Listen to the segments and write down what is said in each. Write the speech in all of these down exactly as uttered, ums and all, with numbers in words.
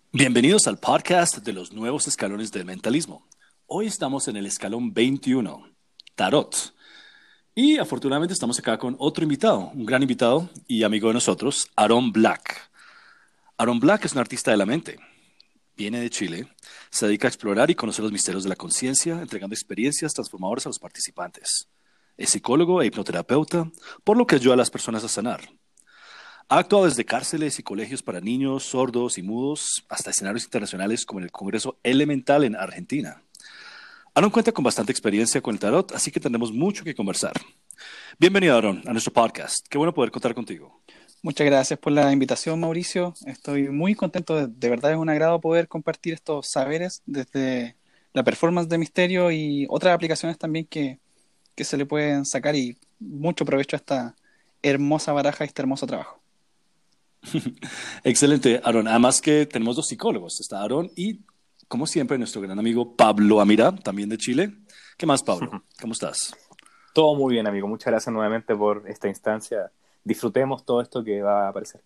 Bienvenidos al podcast de los nuevos escalones del mentalismo. Hoy estamos en el escalón veintiuno, Tarot. Y afortunadamente estamos acá con otro invitado, un gran invitado y amigo de nosotros, Aaron Black. Aaron Black es un artista de la mente. Viene de Chile, se dedica a explorar y conocer los misterios de la conciencia, entregando experiencias transformadoras a los participantes. Es psicólogo e hipnoterapeuta, por lo que ayuda a las personas a sanar. Ha actuado desde cárceles y colegios para niños, sordos y mudos, hasta escenarios internacionales como en el Congreso Elemental en Argentina. Aaron cuenta con bastante experiencia con el tarot, así que tendremos mucho que conversar. Bienvenido, Aaron, a nuestro podcast. Qué bueno poder contar contigo. Muchas gracias por la invitación, Mauricio. Estoy muy contento. De, de verdad es un agrado poder compartir estos saberes desde la performance de Misterio y otras aplicaciones también que, que se le pueden sacar y mucho provecho a esta hermosa baraja y este hermoso trabajo. Excelente, Aaron. Además que tenemos dos psicólogos. Está Aaron y, como siempre, nuestro gran amigo Pablo Amira, también de Chile. ¿Qué más, Pablo? ¿Cómo estás? Todo muy bien, amigo. Muchas gracias nuevamente por esta instancia. Disfrutemos todo esto que va a aparecer.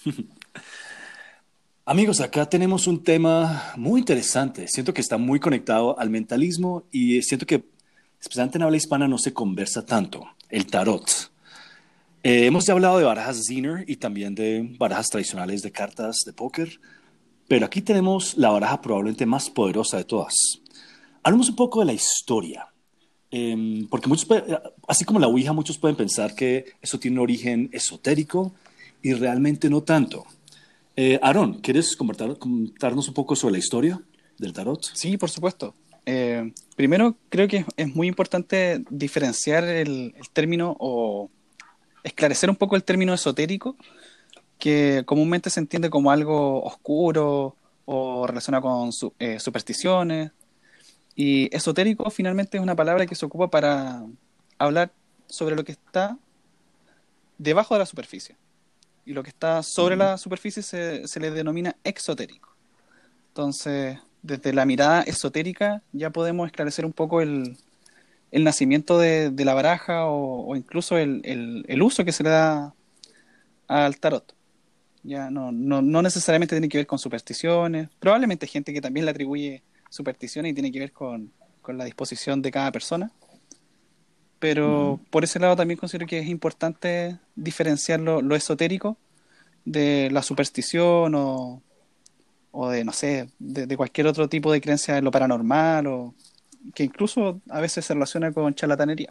Amigos, acá tenemos un tema muy interesante. Siento que está muy conectado al mentalismo y siento que, especialmente en habla hispana, no se conversa tanto. El tarot. Eh, hemos ya hablado de barajas Zener y también de barajas tradicionales de cartas de póker, pero aquí tenemos la baraja probablemente más poderosa de todas. Hablemos un poco de la historia, eh, porque muchos, así como la Ouija, muchos pueden pensar que eso tiene un origen esotérico y realmente no tanto. Eh, Aaron, ¿quieres comentar- contarnos un poco sobre la historia del tarot? Sí, por supuesto. Eh, primero, creo que es, es muy importante diferenciar el, el término o esclarecer un poco el término esotérico, que comúnmente se entiende como algo oscuro o relacionado con su- eh, supersticiones. Y esotérico finalmente es una palabra que se ocupa para hablar sobre lo que está debajo de la superficie. Y lo que está sobre Ujú. la superficie se, se le denomina exotérico. Entonces, desde la mirada esotérica ya podemos esclarecer un poco el, el nacimiento de, de la baraja o, o incluso el, el, el uso que se le da al tarot. Ya no, no, no necesariamente tiene que ver con supersticiones. Probablemente hay gente que también le atribuye supersticiones y tiene que ver con, con la disposición de cada persona. Ujú. Pero por ese lado también considero que es importante diferenciar lo, lo esotérico de la superstición o, o de, no sé, de, de cualquier otro tipo de creencia en lo paranormal o que incluso a veces se relaciona con charlatanería.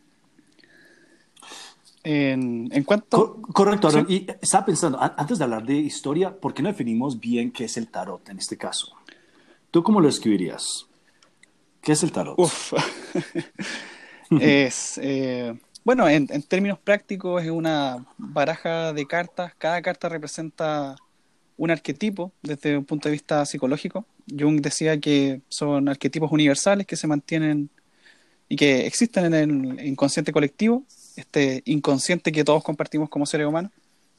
En, en cuanto... Co- correcto, Aaron. Sí. Y estaba pensando, a- antes de hablar de historia, ¿por qué no definimos bien qué es el tarot en este caso? ¿Tú cómo lo escribirías? ¿Qué es el tarot? Uf. Es, eh, bueno, en, en términos prácticos es una baraja de cartas. Cada carta representa un arquetipo desde un punto de vista psicológico. Jung decía que son arquetipos universales que se mantienen y que existen en el inconsciente colectivo, este inconsciente que todos compartimos como seres humanos.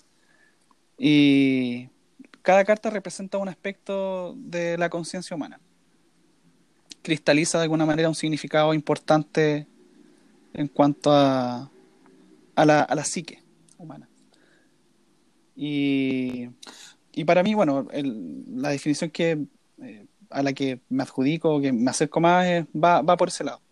Y cada carta representa un aspecto de la conciencia humana. Cristaliza de alguna manera un significado importante en cuanto a, a, la, a la psique humana. Y, y para mí, bueno, el- la definición que eh, a la que me adjudico, que me acerco más, es- va, va por ese lado.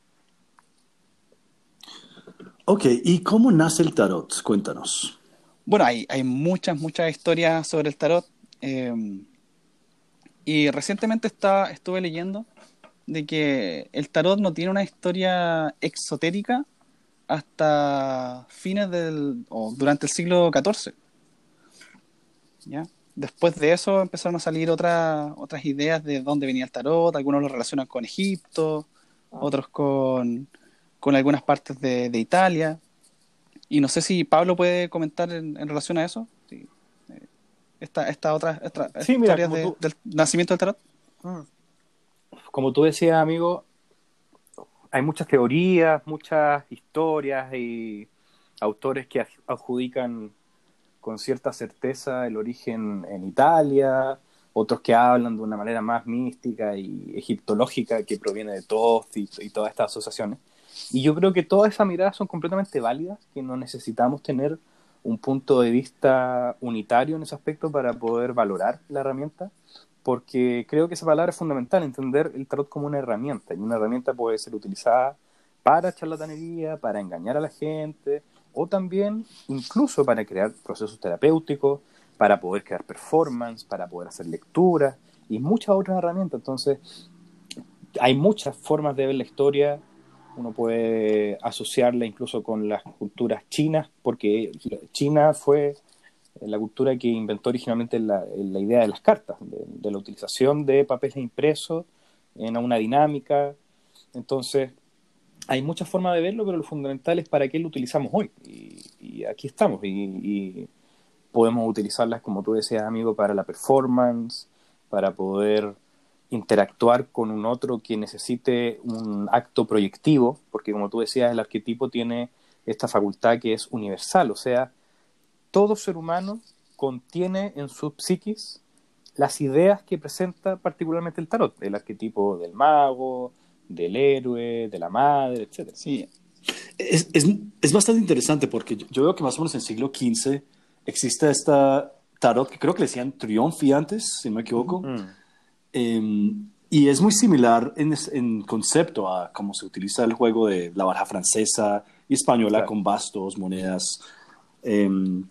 Ok, ¿y cómo nace el tarot? Cuéntanos. Bueno, hay, hay muchas, muchas historias sobre el tarot. eh, y recientemente está, estuve leyendo de que el tarot no tiene una historia exotérica hasta fines del, o durante el siglo catorce, ¿ya? Después de eso empezaron a salir otras otras ideas de dónde venía el tarot, algunos lo relacionan con Egipto, otros con, con algunas partes de, de Italia. Y no sé si Pablo puede comentar en, en relación a eso, sí, eh, esta, esta otra, esta, esta Sí, mira, historia como de- tú, del nacimiento del tarot. mm, como tú decías, amigo, hay muchas teorías, muchas historias y autores que aj- adjudican con cierta certeza el origen en Italia, otros que hablan de una manera más mística y egiptológica que proviene de Thoth y, y todas estas asociaciones. Y yo creo que todas esas miradas son completamente válidas, que no necesitamos tener un punto de vista unitario en ese aspecto para poder valorar la herramienta. porque creo que esa palabra es fundamental, entender el tarot como una herramienta, y una herramienta puede ser utilizada para charlatanería, para engañar a la gente, o también incluso para crear procesos terapéuticos, para poder crear performance, para poder hacer lecturas, y muchas otras herramientas. Entonces, hay muchas formas de ver la historia. Uno puede asociarla incluso con las culturas chinas, porque China fue la cultura que inventó originalmente la, la idea de las cartas, de, de la utilización de papeles impresos en una dinámica. Entonces, hay muchas formas de verlo, pero lo fundamental es para qué lo utilizamos hoy. Y, y aquí estamos. Y, y podemos utilizarlas, como tú decías, amigo, para la performance, para poder interactuar con un otro que necesite un acto proyectivo, porque como tú decías, el arquetipo tiene esta facultad que es universal, o sea, todo ser humano contiene en su psiquis las ideas que presenta particularmente el tarot, el arquetipo del mago, del héroe, de la madre, etcétera. Sí, Es, es, es bastante interesante porque yo, yo veo que más o menos en el siglo quince existe esta tarot que creo que le decían triunfi antes, si no me equivoco. Mm. Eh, y es muy similar en, en concepto a cómo se utiliza el juego de la baraja francesa y española, Claro. con bastos, monedas, eh,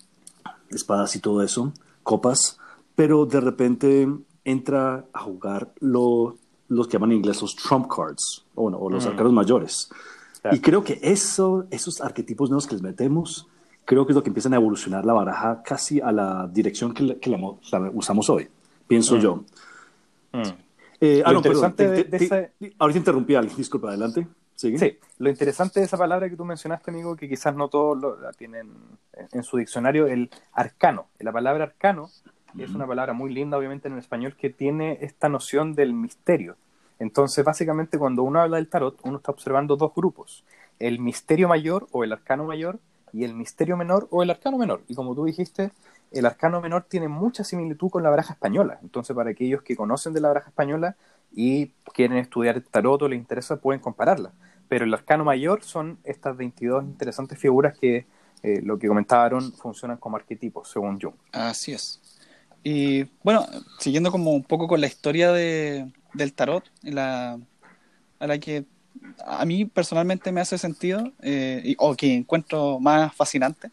espadas y todo eso, copas, pero de repente entra a jugar lo, los que llaman en inglés los trump cards, o, bueno, o los Mm. arcanos mayores. Claro. Y creo que eso, esos arquetipos nuevos que les metemos, creo que es lo que empiezan a evolucionar la baraja casi a la dirección que, la, que la, la usamos hoy, pienso Mm. yo. Mm. Eh, ah, Lo no, perdón. interesante Te, de, te, de te, esa... ahorita interrumpí a alguien, disculpa, adelante. ¿Sigue? Sí, lo interesante de esa palabra que tú mencionaste, amigo, que quizás no todos lo, la tienen en, en su diccionario, el arcano. La palabra arcano uh-huh. es una palabra muy linda, obviamente, en el español, que tiene esta noción del misterio. Entonces, básicamente, cuando uno habla del tarot, uno está observando dos grupos. El misterio mayor o el arcano mayor y el misterio menor o el arcano menor. Y como tú dijiste, el arcano menor tiene mucha similitud con la baraja española. Entonces, para aquellos que conocen de la baraja española y quieren estudiar el tarot o les interesa, pueden compararla. Pero el arcano mayor son estas veintidós interesantes figuras que, eh, lo que comentaron, funcionan como arquetipos, según Jung. así es. Y bueno, siguiendo como un poco con la historia de, del tarot, la, a la que a mí personalmente me hace sentido, eh, y, o que encuentro más fascinante,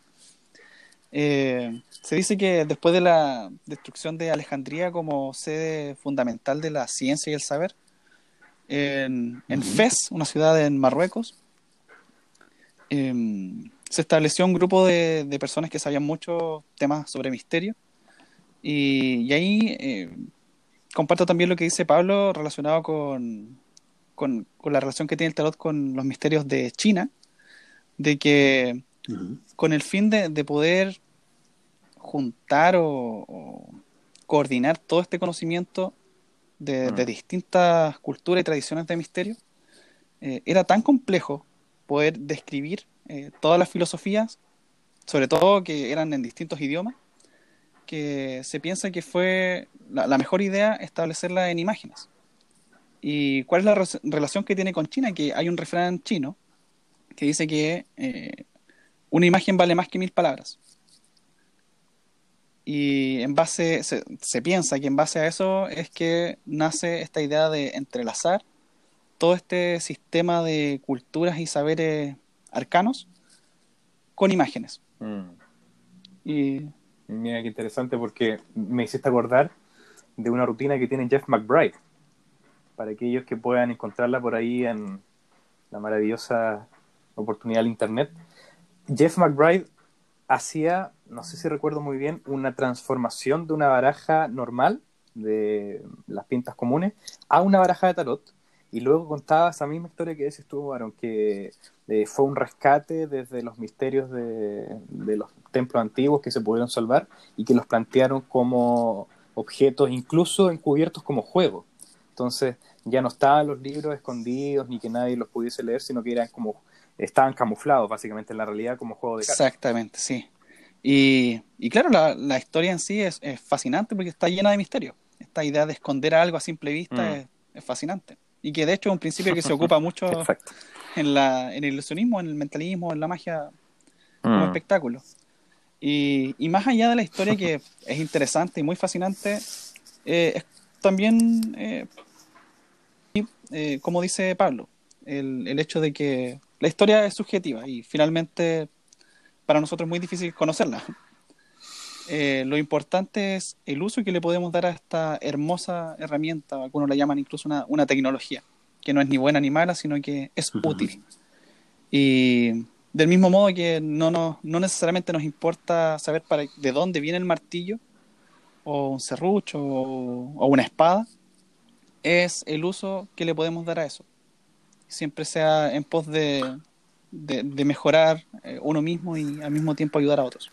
eh, se dice que después de la destrucción de Alejandría como sede fundamental de la ciencia y el saber, en, en Uh-huh. Fez, una ciudad en Marruecos, eh, se estableció un grupo de, de personas que sabían muchos temas sobre misterio. Y, y ahí eh, comparto también lo que dice Pablo relacionado con, con, con la relación que tiene el tarot con los misterios de China, de que Uh-huh. con el fin de, de poder juntar o, o coordinar todo este conocimiento de, de distintas culturas y tradiciones de misterio, eh, era tan complejo poder describir eh, todas las filosofías, sobre todo que eran en distintos idiomas, que se piensa que fue la, la mejor idea establecerla en imágenes. ¿Y cuál es la re- relación que tiene con China? Que hay un refrán chino que dice que eh, una imagen vale más que mil palabras. Y en base, se, se piensa que en base a eso es que nace esta idea de entrelazar todo este sistema de culturas y saberes arcanos con imágenes. Mm. Y Mira qué interesante, porque me hiciste acordar de una rutina que tiene Jeff McBride, para aquellos que puedan encontrarla por ahí en la maravillosa oportunidad del internet. Jeff McBride hacía, no sé si recuerdo muy bien, una transformación de una baraja normal, de las pintas comunes, a una baraja de tarot, y luego contaba esa misma historia que decís tú, Aaron, que eh, fue un rescate desde los misterios de, de los templos antiguos que se pudieron salvar y que los plantearon como objetos incluso encubiertos como juegos. Entonces ya no estaban los libros escondidos ni que nadie los pudiese leer, sino que eran como, estaban camuflados básicamente en la realidad como juego de cartas. exactamente, sí. Y, y claro, la, la historia en sí es, es fascinante porque está llena de misterio. Esta idea de esconder algo a simple vista Mm. es, es fascinante. Y que de hecho es un principio que se ocupa mucho Exacto. en, la, en el ilusionismo, en el mentalismo, en la magia como Mm. espectáculo. Y, y más allá de la historia que es interesante y muy fascinante, eh, es también, eh, eh, como dice Pablo, el, el hecho de que la historia es subjetiva y finalmente para nosotros es muy difícil conocerla. Eh, lo importante es el uso que le podemos dar a esta hermosa herramienta, algunos la llaman incluso una, una tecnología, que no es ni buena ni mala, sino que es útil. Y del mismo modo que no, nos, no necesariamente nos importa saber para, de dónde viene el martillo, o un serrucho, o, o una espada, es el uso que le podemos dar a eso. Siempre sea en pos de, de, de mejorar eh, uno mismo y al mismo tiempo ayudar a otros.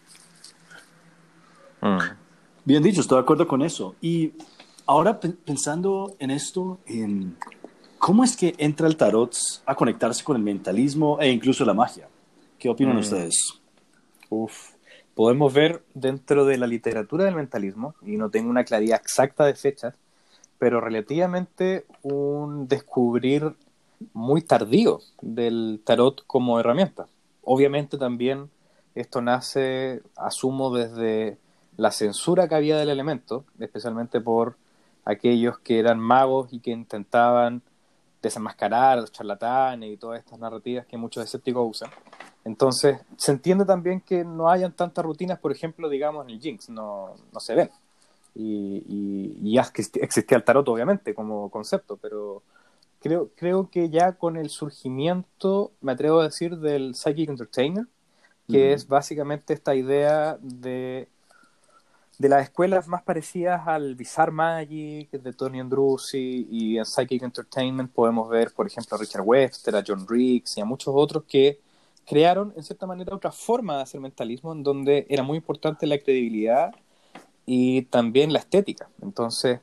Mm. Bien dicho, estoy de acuerdo con eso. Y ahora pe- pensando en esto, en ¿cómo es que entra el tarot a conectarse con el mentalismo e incluso la magia? ¿Qué opinan Mm. ustedes? Uf. Podemos ver dentro de la literatura del mentalismo, y no tengo una claridad exacta de fechas, pero relativamente un descubrir muy tardío del tarot como herramienta. Obviamente también esto nace, asumo, desde la censura que había del elemento, especialmente por aquellos que eran magos y que intentaban desenmascarar a los charlatanes y todas estas narrativas que muchos escépticos usan. Entonces, se entiende también que no hayan tantas rutinas, por ejemplo, digamos, en el Jinx, no, no se ven. Y, y, y ya existía el tarot, obviamente, como concepto, pero creo, creo que ya con el surgimiento, me atrevo a decir, del Psychic Entertainer, que Ujú. es básicamente esta idea de, de las escuelas más parecidas al Bizarre Magic, de Tony Andrussi, y en Psychic Entertainment podemos ver, por ejemplo, a Richard Webster, a John Riggs y a muchos otros que crearon, en cierta manera, otra forma de hacer mentalismo, en donde era muy importante la credibilidad y también la estética. Entonces,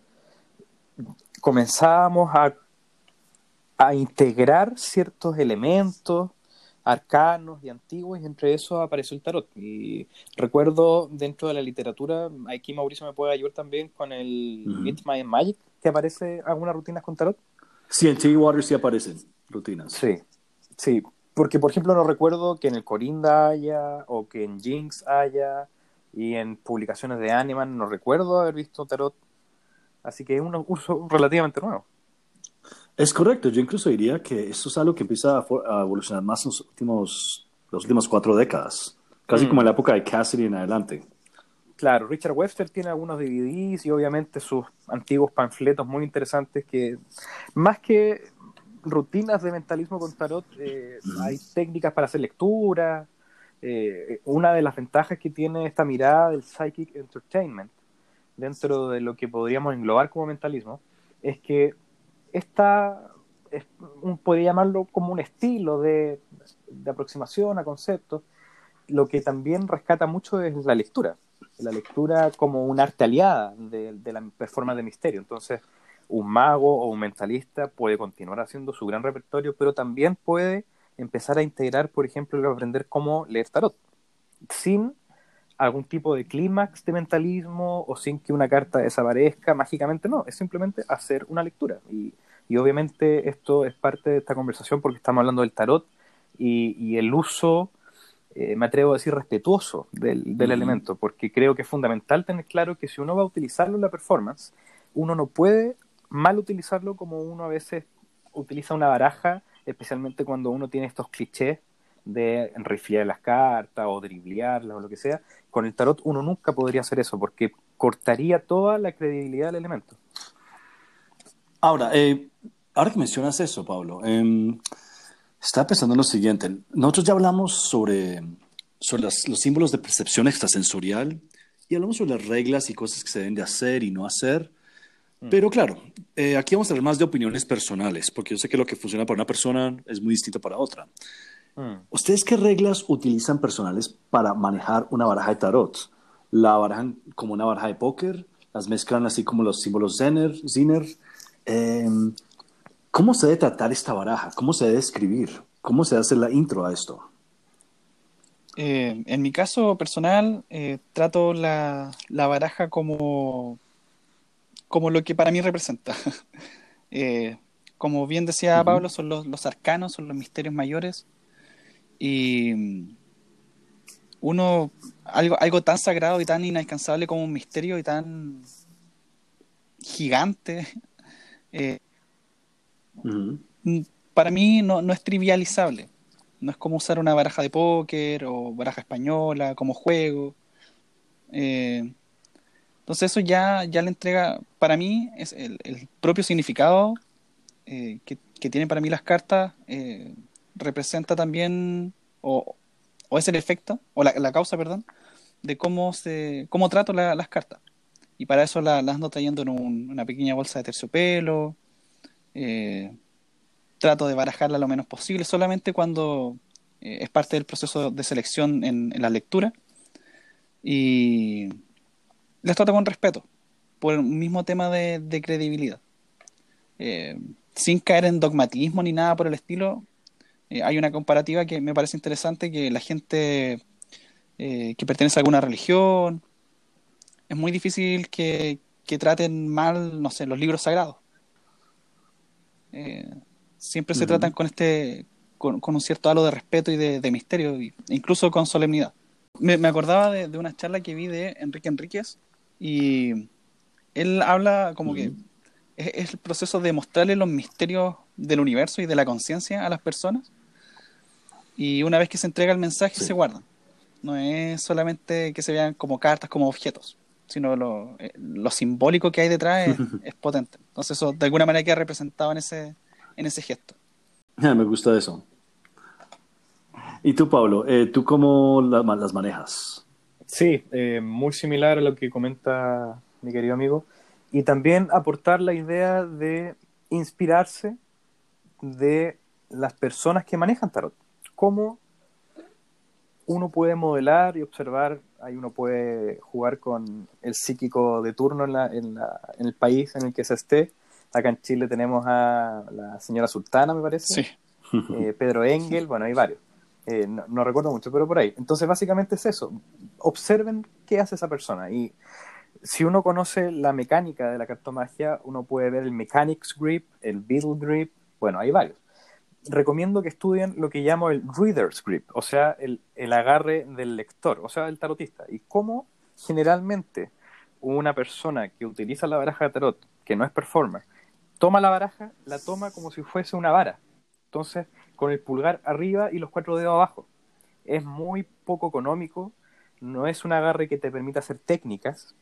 comenzábamos a, a integrar ciertos elementos arcanos y antiguos, y entre esos apareció el tarot. Y recuerdo dentro de la literatura, aquí Mauricio me puede ayudar también con el Ujú. Meet My Magic, que aparece algunas rutinas con tarot. Sí, en Tea Water sí aparecen rutinas. Sí, sí, porque por ejemplo no recuerdo que en el Corinda haya, o que en Jinx haya, y en publicaciones de Animan no recuerdo haber visto tarot, así que es un uso relativamente nuevo. Es correcto, yo incluso diría que esto es algo que empieza a, for- a evolucionar más en los últimos, las últimas cuatro décadas, casi como en Mm. la época de Cassidy en adelante. Claro, Richard Webster tiene algunos D V Ds y obviamente sus antiguos panfletos muy interesantes que, más que rutinas de mentalismo con tarot, eh, hay técnicas para hacer lectura. Eh, una de las ventajas que tiene esta mirada del Psychic Entertainment dentro de lo que podríamos englobar como mentalismo es que esta, es un, podría llamarlo como un estilo de, de aproximación a conceptos. Lo que también rescata mucho es la lectura, la lectura como un arte aliada de, de la performance de misterio. Entonces, un mago o un mentalista puede continuar haciendo su gran repertorio, pero también puede empezar a integrar, por ejemplo, aprender cómo leer tarot, sin algún tipo de clímax de mentalismo o sin que una carta desaparezca mágicamente, no, es simplemente hacer una lectura. Y, y obviamente esto es parte de esta conversación porque estamos hablando del tarot y, y el uso, eh, me atrevo a decir, respetuoso del, del Ujú. elemento, porque creo que es fundamental tener claro que si uno va a utilizarlo en la performance, uno no puede mal utilizarlo como uno a veces utiliza una baraja, especialmente cuando uno tiene estos clichés de riflear las cartas o driblearlas o lo que sea. Con el tarot uno nunca podría hacer eso porque cortaría toda la credibilidad del elemento. Ahora, eh, ahora que mencionas eso, Pablo, em, estaba pensando en lo siguiente. Nosotros ya hablamos sobre, sobre las- los símbolos de percepción extrasensorial y hablamos sobre las reglas y cosas que se deben de hacer y no hacer. Mm. Pero claro, eh, aquí vamos a hablar más de opiniones personales, porque yo sé que lo que funciona para una persona es muy distinto para otra. Mm. ¿Ustedes qué reglas utilizan personales para manejar una baraja de tarot? ¿La barajan como una baraja de póker? ¿Las mezclan así como los símbolos Zener, Zinner? Em, ¿Cómo se debe tratar esta baraja? ¿Cómo se debe escribir? ¿Cómo se hace la intro a esto? Eh, en mi caso personal, eh, trato la, la baraja como, como lo que para mí representa. Eh, como bien decía Ujú. Pablo, son los, los arcanos, son los misterios mayores. Y mm, uno, algo, algo tan sagrado y tan inalcanzable como un misterio y tan, gigante. Eh, Ujú. para mí no, no es trivializable. No es como usar una baraja de póker o baraja española como juego. Eh, entonces eso ya, ya le entrega, para mí, es el, el propio significado eh, que, que tienen para mí las cartas, eh, representa también, o, o es el efecto, o la, la causa, perdón, de cómo se cómo trato la- las cartas. Y para eso la- las ando trayendo en un- una pequeña bolsa de terciopelo. eh, Trato de barajarla lo menos posible, solamente cuando eh, es parte del proceso de selección en, en la lectura. Y les trato con respeto, por el mismo tema de, de credibilidad. Eh, Sin caer en dogmatismo ni nada por el estilo, eh, hay una comparativa que me parece interesante, que la gente eh, que pertenece a alguna religión, es muy difícil que, que traten mal, no sé, los libros sagrados. Eh, Siempre se tratan Ujú. con este, con, con un cierto halo de respeto y de, de misterio, e incluso con solemnidad. Me, me acordaba de, de una charla que vi de Enrique Enríquez, y él habla como que Ujú. es, es el proceso de mostrarle los misterios del universo y de la conciencia a las personas, y una vez que se entrega el mensaje se Sí. guardan. No es solamente que se vean como cartas, como objetos, sino lo, eh, lo simbólico que hay detrás es, es potente. Entonces eso de alguna manera queda representado en ese, en ese gesto. Me gusta eso. ¿Y tú, Pablo? Eh, ¿tú cómo la- las manejas? Sí, eh, muy similar a lo que comenta mi querido amigo. Y también aportar la idea de inspirarse de las personas que manejan tarot. Cómo uno puede modelar y observar, ahí uno puede jugar con el psíquico de turno en, la, en, la, en el país en el que se esté. Acá en Chile tenemos a la señora Sultana, me parece, Sí, eh, Pedro Engel, bueno, hay varios. Eh, no, no recuerdo mucho, pero por ahí. Entonces, básicamente es eso. Observen qué hace esa persona. Y si uno conoce la mecánica de la cartomagia, uno puede ver el Mechanics Grip, el Beetle Grip, bueno, hay varios. Recomiendo que estudien lo que llamo el Reader's Grip, o sea, el, el agarre del lector, o sea, del tarotista. Y cómo generalmente una persona que utiliza la baraja de tarot, que no es performer, toma la baraja, la toma como si fuese una vara. Entonces, con el pulgar arriba y los cuatro dedos abajo. Es muy poco económico, no es un agarre que te permita hacer técnicas,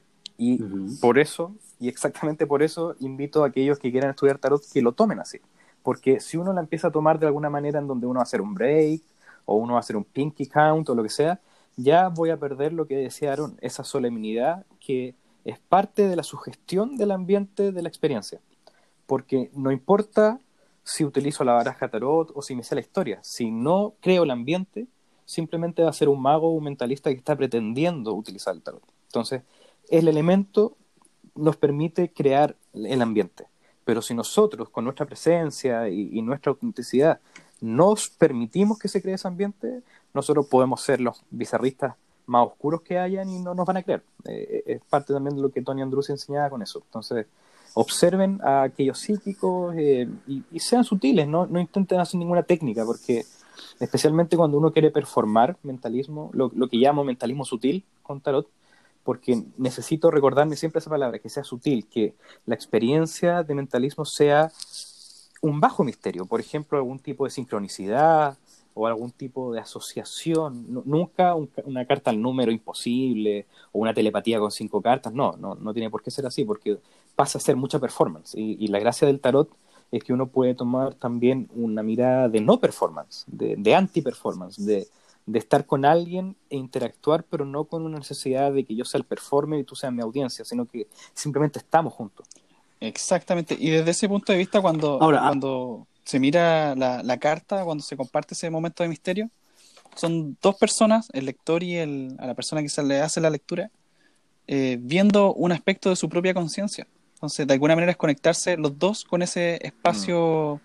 y Ujú. por eso, y exactamente por eso, invito a aquellos que quieran estudiar tarot que lo tomen así. Porque si uno la empieza a tomar de alguna manera en donde uno va a hacer un break, o uno va a hacer un pinky count, o lo que sea, ya voy a perder lo que decía Aaron, esa solemnidad que es parte de la sugestión del ambiente de la experiencia. Porque no importa si utilizo la baraja tarot o si me sé la historia, si no creo el ambiente, simplemente va a ser un mago o un mentalista que está pretendiendo utilizar el tarot. Entonces, el elemento nos permite crear el ambiente. Pero si nosotros, con nuestra presencia y, y nuestra autenticidad, nos permitimos que se cree ese ambiente, nosotros podemos ser los bizarristas más oscuros que hayan y no nos van a creer. Eh, es parte también de lo que Tony Andrews enseñaba con eso. Entonces, observen a aquellos psíquicos eh, y, y sean sutiles, ¿no? No intenten hacer ninguna técnica, porque especialmente cuando uno quiere performar mentalismo, lo, lo que llamo mentalismo sutil con tarot, porque necesito recordarme siempre esa palabra, que sea sutil, que la experiencia de mentalismo sea un bajo misterio, por ejemplo, algún tipo de sincronicidad o algún tipo de asociación, no, nunca un, una carta al número imposible o una telepatía con cinco cartas, no, no, no tiene por qué ser así, porque pasa a ser mucha performance, y, y la gracia del tarot es que uno puede tomar también una mirada de no performance, de, de anti-performance, de, de estar con alguien e interactuar, pero no con una necesidad de que yo sea el performer y tú seas mi audiencia, sino que simplemente estamos juntos. exactamente. Y desde ese punto de vista, cuando, Ahora, ah, cuando se mira la, la carta, cuando se comparte ese momento de misterio, son dos personas, el lector y el, a la persona que se le hace la lectura, eh, viendo un aspecto de su propia conciencia. Entonces, de alguna manera es conectarse los dos con ese Mm. espacio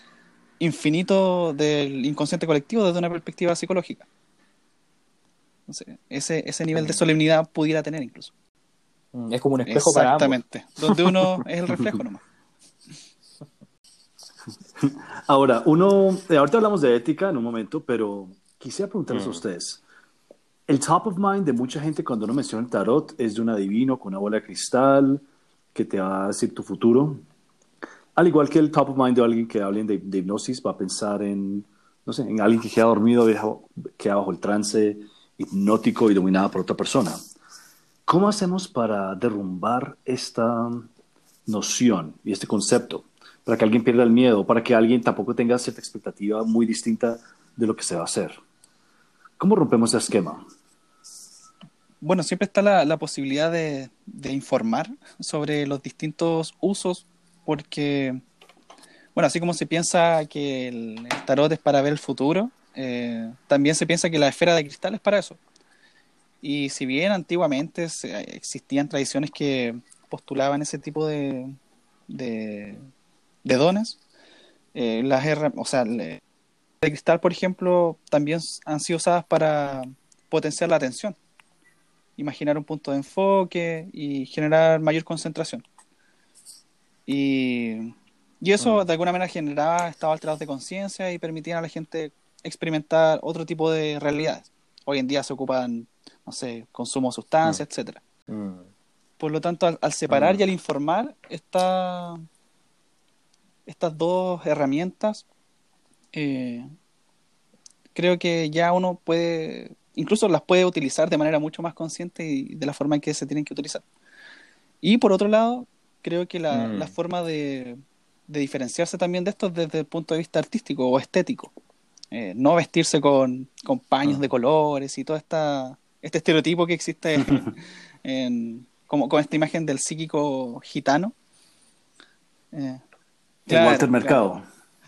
infinito del inconsciente colectivo desde una perspectiva psicológica. Entonces, ese, ese nivel de Mm. solemnidad pudiera tener incluso. Es como un espejo para ambos. Exactamente. Donde uno es el reflejo nomás. ahora, uno, eh, ahorita hablamos de ética en un momento, pero quisiera preguntarles a Mm. ustedes. El top of mind de mucha gente cuando uno menciona el tarot es de un adivino con una bola de cristal que te va a decir tu futuro. Al igual que el top of mind de alguien que hable de, de hipnosis, va a pensar en, no sé, en alguien que queda dormido, bajo, queda bajo el trance hipnótico y dominada por otra persona. ¿Cómo hacemos para derrumbar esta noción y este concepto? Para que alguien pierda el miedo, para que alguien tampoco tenga cierta expectativa muy distinta de lo que se va a hacer. ¿Cómo rompemos ese esquema? Bueno, siempre está la, la posibilidad de, de informar sobre los distintos usos, porque, bueno, así como se piensa que el, el tarot es para ver el futuro, eh, también se piensa que la esfera de cristal es para eso. Y si bien antiguamente se- existían tradiciones que postulaban ese tipo de, de, de dones, eh, las herra- o sea, le- de cristal, por ejemplo, también s- han sido usadas para potenciar la atención, imaginar un punto de enfoque y generar mayor concentración. Y, y eso Mm. de alguna manera generaba estados alterados de conciencia y permitían a la gente experimentar otro tipo de realidades. Hoy en día se ocupan, no sé, consumo de Mm. sustancias, etcétera. Mm. Por lo tanto, al, al separar Mm. y al informar esta, estas dos herramientas, eh, creo que ya uno puede, incluso las puede utilizar de manera mucho más consciente y de la forma en que se tienen que utilizar. Y por otro lado, creo que la, la Mm. forma de, de diferenciarse también de esto es desde el punto de vista artístico o estético. Eh, no vestirse con, con paños de Mm. colores y todo esta, este estereotipo que existe en, como con esta imagen del psíquico gitano. Eh, El Walter claro, claro. Mercado.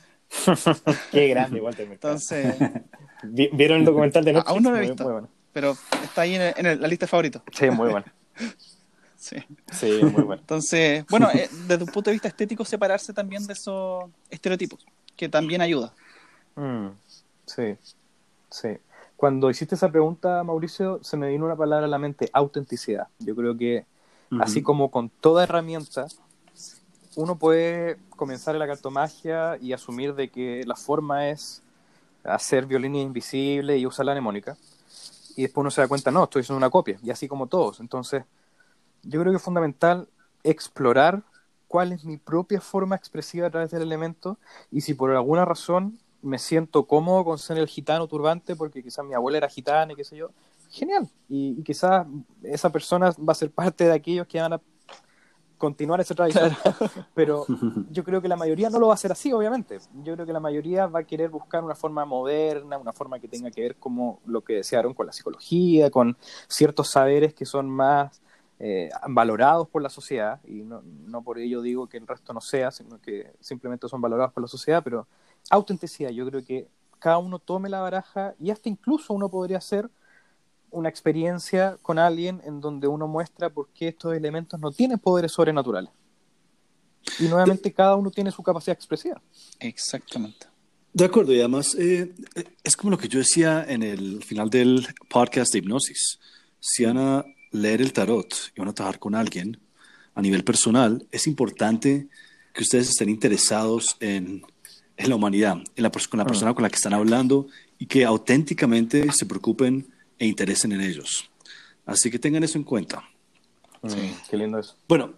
Qué grande, Walter Mercado. Entonces, Vi- ¿Vieron el documental de a- aún no Netflix? lo he Muy, visto, muy bueno. pero está ahí en, el- en el- la lista de favoritos. Sí, muy bueno. Sí. Sí, muy bueno. Entonces, bueno, eh, desde un punto de vista estético, separarse también de esos estereotipos, que también ayuda. Mm. Sí, sí. Cuando hiciste esa pregunta, Mauricio, se me vino una palabra a la mente: autenticidad. Yo creo que, así Ujú. como con toda herramienta, uno puede comenzar en la cartomagia y asumir de que la forma es hacer violines invisibles y usar la mnemónica, y después uno se da cuenta, no, estoy haciendo una copia, y así como todos. Entonces, yo creo que es fundamental explorar cuál es mi propia forma expresiva a través del elemento, y si por alguna razón me siento cómodo con ser el gitano turbante, porque quizás mi abuela era gitana y qué sé yo, genial, y, y quizás esa persona va a ser parte de aquellos que van a continuar esa tradición. Claro. Pero yo creo que la mayoría no lo va a hacer así, obviamente. Yo creo que la mayoría va a querer buscar una forma moderna, una forma que tenga que ver como lo que desearon con la psicología, con ciertos saberes que son más eh, valorados por la sociedad, y no, no por ello digo que el resto no sea, sino que simplemente son valorados por la sociedad. Pero autenticidad, yo creo que cada uno tome la baraja, y hasta incluso uno podría hacer una experiencia con alguien en donde uno muestra por qué estos elementos no tienen poderes sobrenaturales. Y De, nuevamente cada uno tiene su capacidad expresiva. Exactamente. de acuerdo, y además eh, eh, es como lo que yo decía en el final del podcast de hipnosis. Si van a leer el tarot y van a trabajar con alguien a nivel personal, es importante que ustedes estén interesados en, en la humanidad, en la, pers- con la Mm. persona con la que están hablando y que auténticamente se preocupen e interesen en ellos. Así que tengan eso en cuenta. Mm, Sí. qué lindo eso. Bueno,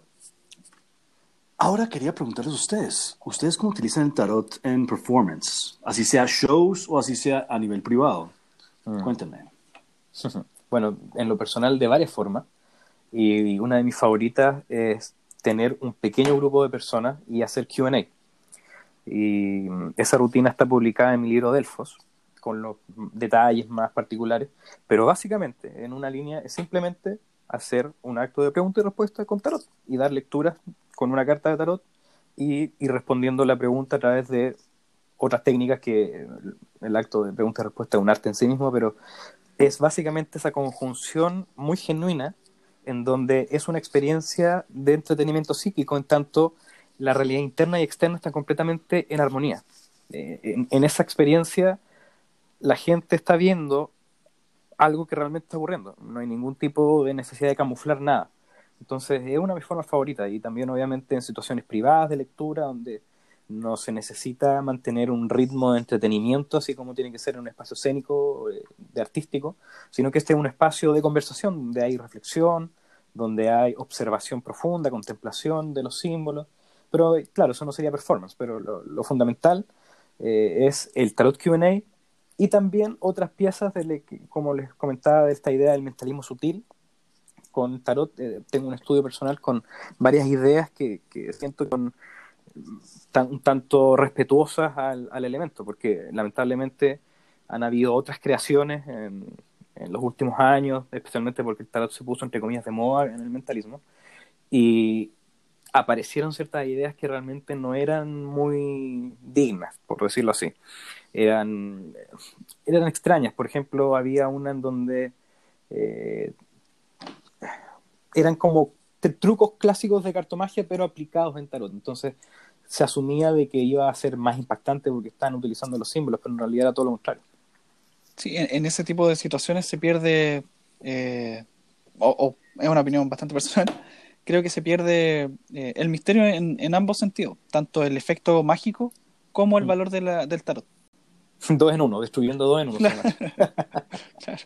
ahora quería preguntarles a ustedes, ¿ustedes cómo utilizan el tarot en performance? Así sea shows o así sea a nivel privado. Mm. Cuéntenme. Bueno, en lo personal de varias formas. Y una de mis favoritas es tener un pequeño grupo de personas y hacer Q and A. Y esa rutina está publicada en mi libro Delfos, con los detalles más particulares, pero básicamente en una línea es simplemente hacer un acto de pregunta y respuesta con tarot y dar lecturas con una carta de tarot, y ir respondiendo la pregunta a través de otras técnicas, que el acto de pregunta y respuesta es un arte en sí mismo, pero es básicamente esa conjunción muy genuina en donde es una experiencia de entretenimiento psíquico, en tanto la realidad interna y externa están completamente en armonía. Eh, en, en esa experiencia la gente está viendo algo que realmente está ocurriendo, no hay ningún tipo de necesidad de camuflar nada. Entonces es una de mis formas favoritas, y también obviamente en situaciones privadas de lectura donde no se necesita mantener un ritmo de entretenimiento así como tiene que ser en un espacio escénico, eh, de artístico, sino que este es un espacio de conversación, de ahí reflexión, donde hay observación profunda, contemplación de los símbolos, pero claro, eso no sería performance, pero lo, lo fundamental eh, es el tarot Q and A y también otras piezas, de le, como les comentaba, de esta idea del mentalismo sutil. Con tarot eh, tengo un estudio personal con varias ideas que, que siento con tan, un tanto respetuosas al, al elemento, porque lamentablemente han habido otras creaciones en, en los últimos años, especialmente porque el tarot se puso entre comillas de moda en el mentalismo, y aparecieron ciertas ideas que realmente no eran muy dignas, por decirlo así. Eran, eran extrañas. Por ejemplo, había una en donde eh, eran como trucos clásicos de cartomagia, pero aplicados en tarot. Entonces se asumía de que iba a ser más impactante porque estaban utilizando los símbolos, pero en realidad era todo lo contrario. Sí, en, en ese tipo de situaciones se pierde, eh, o, o es una opinión bastante personal, creo que se pierde eh, el misterio en, en ambos sentidos, tanto el efecto mágico como el valor de la, del tarot. Dos en uno, destruyendo dos en uno. Claro. Claro.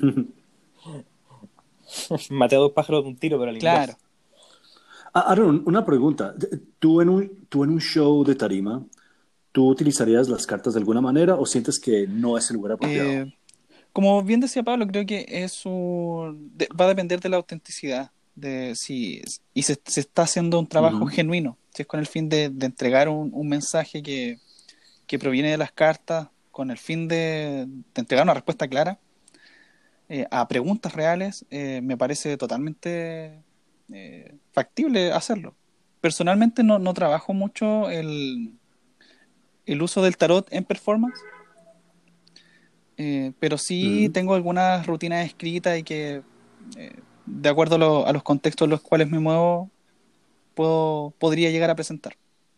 Maté a dos pájaros de un tiro, pero al Claro. inverso. Ah, Aaron, una pregunta. ¿Tú en un, tú en un show de tarima, tú utilizarías las cartas de alguna manera o sientes que no es el lugar apropiado? Eh, como bien decía Pablo, creo que es un, de- va a depender de la autenticidad, de si y se, se está haciendo un trabajo Ujú. genuino, si es con el fin de, de entregar un, un mensaje que, que proviene de las cartas, con el fin de, de entregar una respuesta clara eh, a preguntas reales, eh, me parece totalmente eh, factible hacerlo. Personalmente no, no trabajo mucho el, el uso del tarot en performance, eh, pero sí Ujú. tengo algunas rutinas escritas y que, eh, de acuerdo a, lo- a los contextos en los cuales me muevo, puedo, podría llegar a presentar.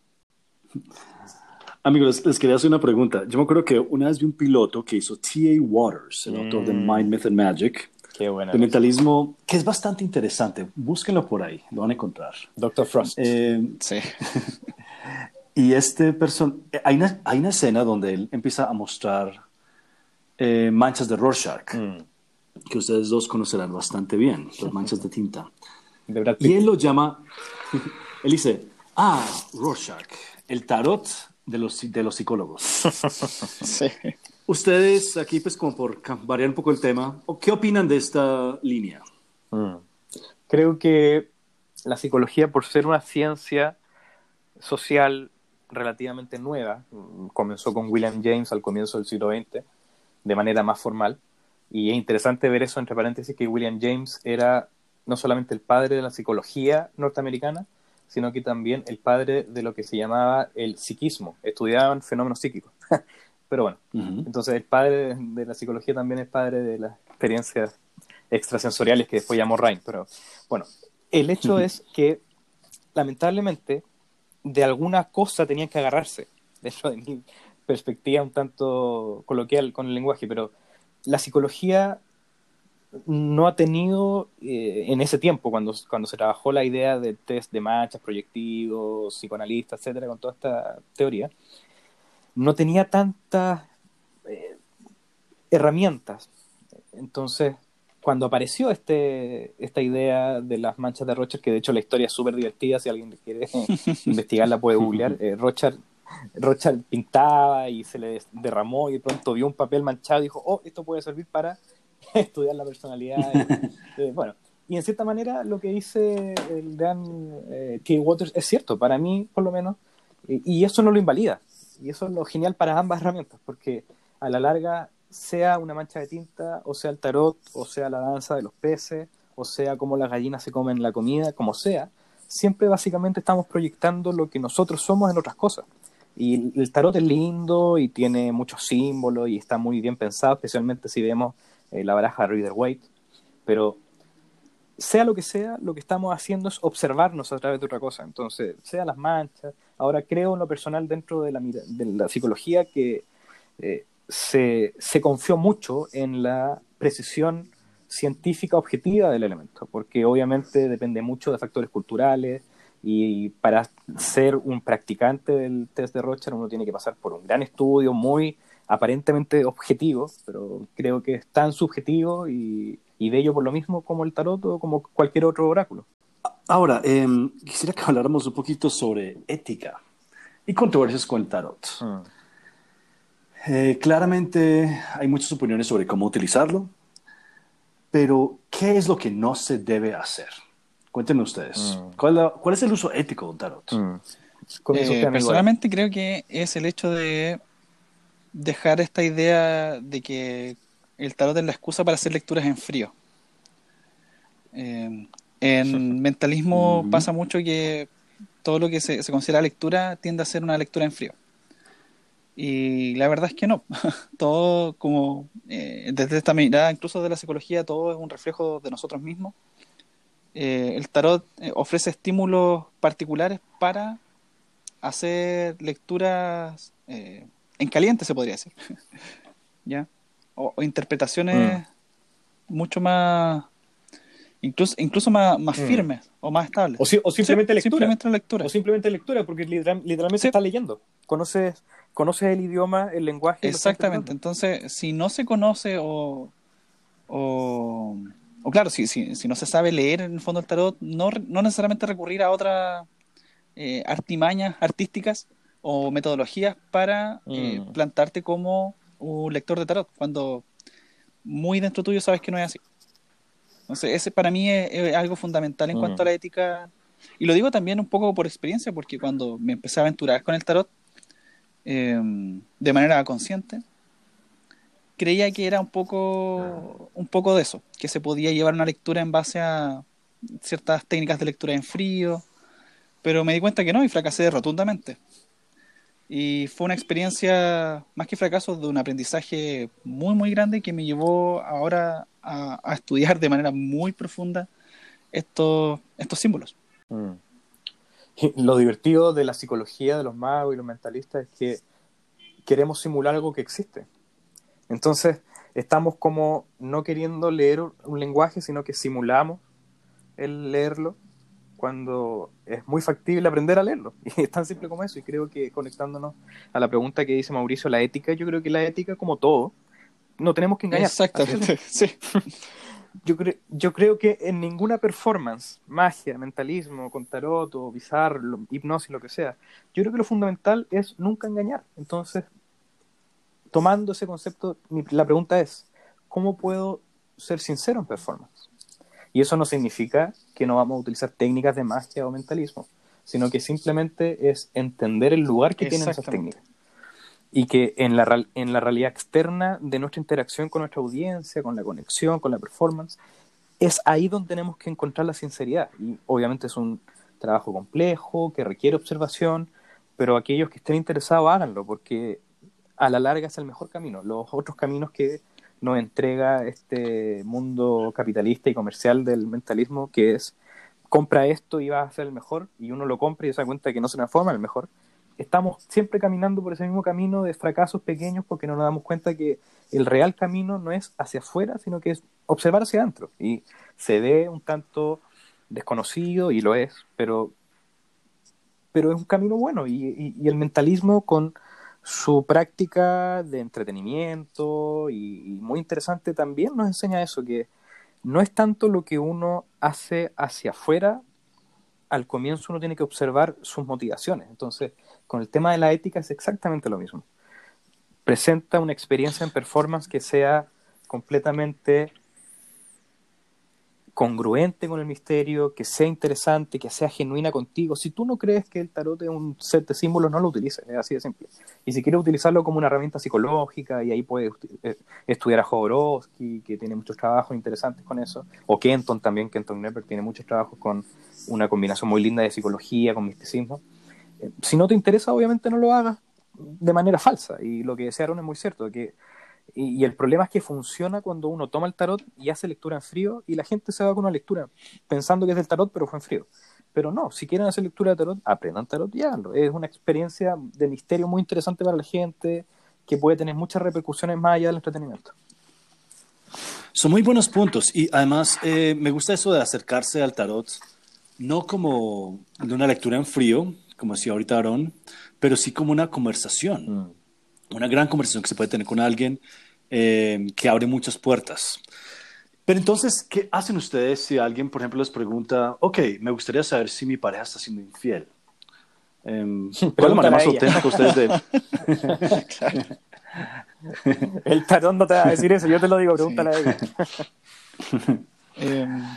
Amigos, les, les quería hacer una pregunta. Yo me acuerdo que una vez vi un piloto que hizo T A Waters, el autor de Mind, Mm, Myth and Magic, qué buena de era esa. mentalismo, que es bastante interesante. Búsquenlo por ahí, lo van a encontrar. Doctor Frost. Eh, Sí. y este person hay una, hay una escena donde él empieza a mostrar eh, manchas de Rorschach, Mm, que ustedes dos conocerán bastante bien, las manchas de tinta. de Brad Y Pitt. él lo llama, él dice, ah, Rorschach, el tarot de los, de los psicólogos. Sí. Ustedes, aquí pues como por ca- variar un poco el tema, ¿o ¿qué opinan de esta línea? Mm. Creo que la psicología, por ser una ciencia social relativamente nueva, mm, comenzó con William James al comienzo del siglo veinte, de manera más formal, y es interesante ver eso entre paréntesis, que William James era no solamente el padre de la psicología norteamericana, sino que también el padre de lo que se llamaba el psiquismo, estudiaban fenómenos psíquicos. Pero bueno, Ujú. entonces el padre de la psicología también es padre de las experiencias extrasensoriales que después llamó Ryan. Pero bueno, el hecho es que lamentablemente de alguna cosa tenían que agarrarse, dentro de mi perspectiva un tanto coloquial con el lenguaje, pero la psicología no ha tenido eh, en ese tiempo, cuando, cuando se trabajó la idea del test de manchas, proyectivos, psicoanalistas, etcétera, con toda esta teoría, no tenía tantas eh, herramientas. Entonces, cuando apareció este, esta idea de las manchas de Rorschach, que de hecho la historia es súper divertida, si alguien quiere investigarla puede googlear, eh, Rorschach, Rorschach pintaba y se le derramó y de pronto vio un papel manchado y dijo, oh, esto puede servir para estudiar la personalidad. Y, eh, bueno, y en cierta manera lo que dice el gran eh, T A Waters es cierto, para mí por lo menos, y, y eso no lo invalida. Y eso es lo genial para ambas herramientas, porque a la larga, sea una mancha de tinta, o sea el tarot, o sea la danza de los peces, o sea cómo las gallinas se comen la comida, como sea, siempre básicamente estamos proyectando lo que nosotros somos en otras cosas. Y el tarot es lindo y tiene muchos símbolos y está muy bien pensado, especialmente si vemos eh, la baraja Rider-Waite, pero sea lo que sea, lo que estamos haciendo es observarnos a través de otra cosa. Entonces, sea las manchas. Ahora creo en lo personal dentro de la, de la psicología que eh, se, se confió mucho en la precisión científica objetiva del elemento, porque obviamente depende mucho de factores culturales y para ser un practicante del test de Rorschach uno tiene que pasar por un gran estudio muy aparentemente objetivo, pero creo que es tan subjetivo y, y bello por lo mismo como el tarot o como cualquier otro oráculo. Ahora, eh, quisiera que habláramos un poquito sobre ética y controversias con el tarot. Mm. Eh, claramente hay muchas opiniones sobre cómo utilizarlo, pero ¿qué es lo que no se debe hacer? Cuéntenme ustedes. Mm. ¿Cuál, la- cuál es el uso ético de un tarot? Mm. Comienza Eh, usted, amigo. ahora. personalmente creo que es el hecho de dejar esta idea de que el tarot es la excusa para hacer lecturas en frío. Eh, en mentalismo Ujú. pasa mucho que todo lo que se, se considera lectura tiende a ser una lectura en frío. Y la verdad es que no. Todo como, eh, desde esta mirada, incluso de la psicología, todo es un reflejo de nosotros mismos. Eh, el tarot eh, ofrece estímulos particulares para hacer lecturas eh, en caliente, se podría decir. ¿Ya? O, o Mm. interpretaciones mucho más, incluso, incluso más, más Mm. firmes o más estables. O, si- o Sí, simplemente lectura. simplemente la lectura. O simplemente lectura, porque literal- literalmente Sí, estás leyendo. Conoces, conoces el idioma, el lenguaje y lo estás exactamente. interpretando. Entonces, si no se conoce o, o, o claro, si, si, si no se sabe leer en el fondo el tarot, no, re- no necesariamente recurrir a otras eh, artimañas artísticas o metodologías para eh, Mm. plantarte como un lector de tarot, cuando muy dentro tuyo sabes que no es así. Entonces, ese para mí es, es algo fundamental en cuanto a Mm. la ética. Y lo digo también un poco por experiencia, porque cuando me empecé a aventurar con el tarot eh, de manera consciente, creía que era un poco, un poco de eso, que se podía llevar una lectura en base a ciertas técnicas de lectura en frío, pero me di cuenta que no y fracasé rotundamente. Y fue una experiencia, más que fracaso, de un aprendizaje muy, muy grande que me llevó ahora a, a estudiar de manera muy profunda estos, estos símbolos. Mm. Y lo divertido de la psicología de los magos y los mentalistas es que queremos simular algo que existe. Entonces, estamos como no queriendo leer un lenguaje, sino que simulamos el leerlo cuando es muy factible aprender a leerlo. Y es tan simple como eso. Y creo que conectándonos a la pregunta que dice Mauricio, la ética, yo creo que la ética, como todo, no tenemos que engañar. Así de Exactamente, simple. sí. Yo, cre yo creo que en ninguna performance, magia, mentalismo, con tarot o bizarro, hipnosis, lo que sea, yo creo que lo fundamental es nunca engañar. Entonces, tomando ese concepto, mi, la pregunta es, ¿cómo puedo ser sincero en performance? Y eso no significa que no vamos a utilizar técnicas de magia o mentalismo, sino que simplemente es entender el lugar que tienen esas Exactamente. técnicas. Y que en la, en la realidad externa de nuestra interacción con nuestra audiencia, con la conexión, con la performance, es ahí donde tenemos que encontrar la sinceridad. Y obviamente es un trabajo complejo, que requiere observación, pero aquellos que estén interesados háganlo, porque a la larga es el mejor camino. Los otros caminos que nos entrega este mundo capitalista y comercial del mentalismo, que es compra esto y vas a ser el mejor, y uno lo compra y se da cuenta que no se transforma en el mejor. Estamos siempre caminando por ese mismo camino de fracasos pequeños porque no nos damos cuenta que el real camino no es hacia afuera, sino que es observar hacia adentro. Y se ve un tanto desconocido, y lo es, pero, pero es un camino bueno. Y, y, y el mentalismo, con su práctica de entretenimiento y, y muy interesante, también nos enseña eso, que no es tanto lo que uno hace hacia afuera. Al comienzo uno tiene que observar sus motivaciones. Entonces, con el tema de la ética es exactamente lo mismo. Presenta una experiencia en performance que sea completamente congruente con el misterio, que sea interesante, que sea genuina contigo. Si tú no crees que el tarot es un set de símbolos, no lo utilices, es así de simple. Y si quieres utilizarlo como una herramienta psicológica, y ahí puedes eh, estudiar a Jodorowsky, que tiene muchos trabajos interesantes con eso, o Kenton también, Kenton Knepper tiene muchos trabajos con una combinación muy linda de psicología con misticismo. Eh, si no te interesa, obviamente no lo hagas de manera falsa. Y lo que decía Aaron es muy cierto, que Y, y el problema es que funciona cuando uno toma el tarot y hace lectura en frío, y la gente se va con una lectura pensando que es del tarot, pero fue en frío. Pero no, si quieren hacer lectura de tarot, aprendan tarot y háganlo. Es una experiencia de misterio muy interesante para la gente, que puede tener muchas repercusiones más allá del entretenimiento. Son muy buenos puntos y además eh, me gusta eso de acercarse al tarot, no como de una lectura en frío, como decía ahorita Aaron, pero sí como una conversación. Mm. una gran conversación que se puede tener con alguien eh, que abre muchas puertas. Pero entonces, ¿qué hacen ustedes si alguien, por ejemplo, les pregunta, ok, me gustaría saber si mi pareja está siendo infiel? Eh, ¿Cuál es la manera Pregúntale a más ella. auténtica ustedes de... Claro. El tarot no te va a decir eso, yo te lo digo, Sí. pregúntale a ella. Em,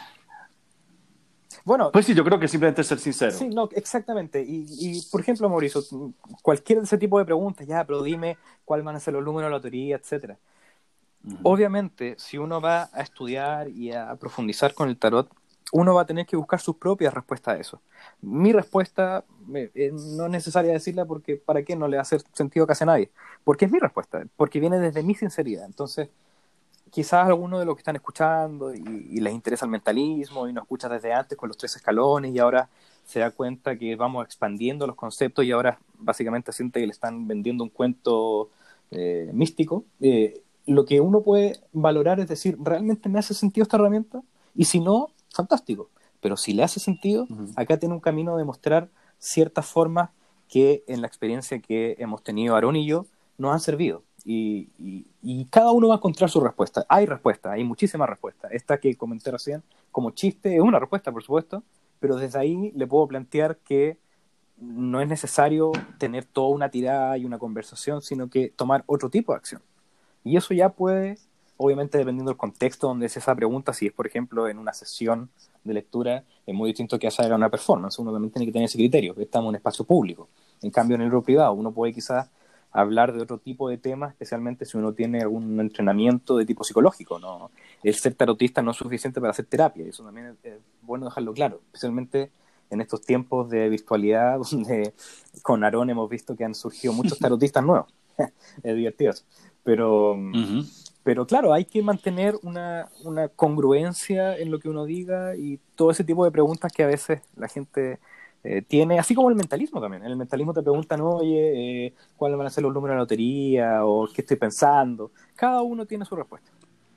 Bueno, Pues sí, yo creo que simplemente ser sincero. sí, no, exactamente. Y, y, por ejemplo, Mauricio, cualquier de ese tipo de preguntas, ya, pero dime cuáles van a ser los números de la lotería, etcétera. Ujú. Obviamente, si uno va a estudiar y a profundizar con el tarot, uno va a tener que buscar sus propias respuestas a eso. Mi respuesta eh, eh, no es necesaria decirla porque ¿para qué? No le va a hacer sentido casi a nadie. Porque es mi respuesta, porque viene desde mi sinceridad. Entonces, quizás alguno de los que están escuchando y, y les interesa el mentalismo y nos escucha desde antes con los tres escalones y ahora se da cuenta que vamos expandiendo los conceptos y ahora básicamente siente que le están vendiendo un cuento eh, místico, eh, lo que uno puede valorar es decir, ¿realmente me hace sentido esta herramienta? Y si no, fantástico. Pero si le hace sentido, Ujú. acá tiene un camino de mostrar ciertas formas que en la experiencia que hemos tenido Aarón y yo nos han servido. Y, y, y cada uno va a encontrar su respuesta. Hay respuestas, hay muchísimas respuestas. Esta que comenté recién, como chiste, es una respuesta, por supuesto, pero desde ahí le puedo plantear que no es necesario tener toda una tirada y una conversación, sino que tomar otro tipo de acción. Y eso ya puede, obviamente dependiendo del contexto donde es esa pregunta, si es por ejemplo en una sesión de lectura, es muy distinto que hacer una performance, uno también tiene que tener ese criterio, estamos en un espacio público. En cambio en el grupo privado uno puede quizás hablar de otro tipo de temas, especialmente si uno tiene algún entrenamiento de tipo psicológico, ¿no? El ser tarotista no es suficiente para hacer terapia, y eso también es, es bueno dejarlo claro, especialmente en estos tiempos de virtualidad donde con Aarón hemos visto que han surgido muchos tarotistas nuevos. Es divertido eso. Pero, Ujú. pero claro, hay que mantener una, una congruencia en lo que uno diga y todo ese tipo de preguntas que a veces la gente eh, tiene, así como el mentalismo también. En el mentalismo te preguntan, oye, eh, ¿cuáles van a ser los números de la lotería? O ¿qué estoy pensando? Cada uno tiene su respuesta.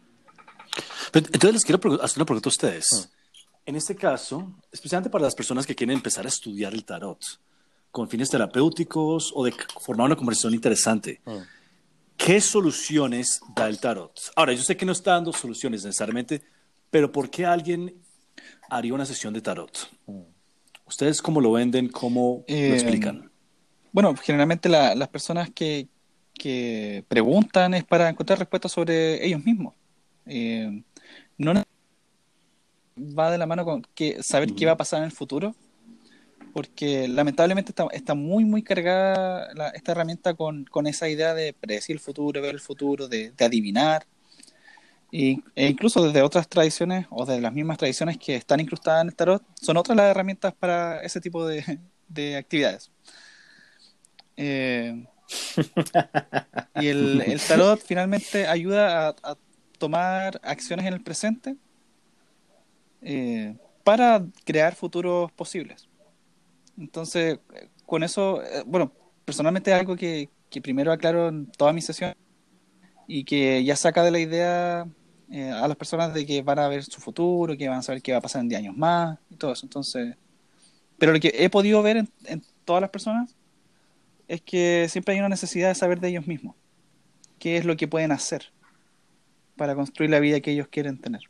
Pero entonces les quiero pregu- hacer una pregunta a Mm, ustedes. En este caso, especialmente para las personas que quieren empezar a estudiar el tarot con fines terapéuticos o de formar una conversación interesante, mm. ¿qué soluciones da el tarot? Ahora, yo sé que no está dando soluciones necesariamente, pero ¿por qué alguien haría una sesión de tarot? ¿Ustedes cómo lo venden? ¿Cómo lo em, explican? bueno, generalmente la- las personas que, que preguntan es para encontrar respuestas sobre ellos mismos. Em, no ne- Va de la mano con que saber qué va Ujú. a pasar en el futuro, porque lamentablemente está, está muy, muy cargada la- esta herramienta con, con esa idea de predecir el futuro, ver el futuro, de, de adivinar. Y- e incluso desde otras tradiciones o de las mismas tradiciones que están incrustadas en el tarot, son otras las herramientas para ese tipo de, de actividades. Eh, y el, el tarot finalmente ayuda a, a tomar acciones en el presente eh, para crear futuros posibles. Entonces, eh, con eso, eh, bueno, personalmente es algo que, que primero aclaro en toda mi sesión y que ya saca de la idea eh, a las personas de que van a ver su futuro, que van a saber qué va a pasar en diez años más y todo eso. Entonces, pero lo que he podido ver en, en todas las personas es que siempre hay una necesidad de saber de ellos mismos, qué es lo que pueden hacer para construir la vida que ellos quieren tener.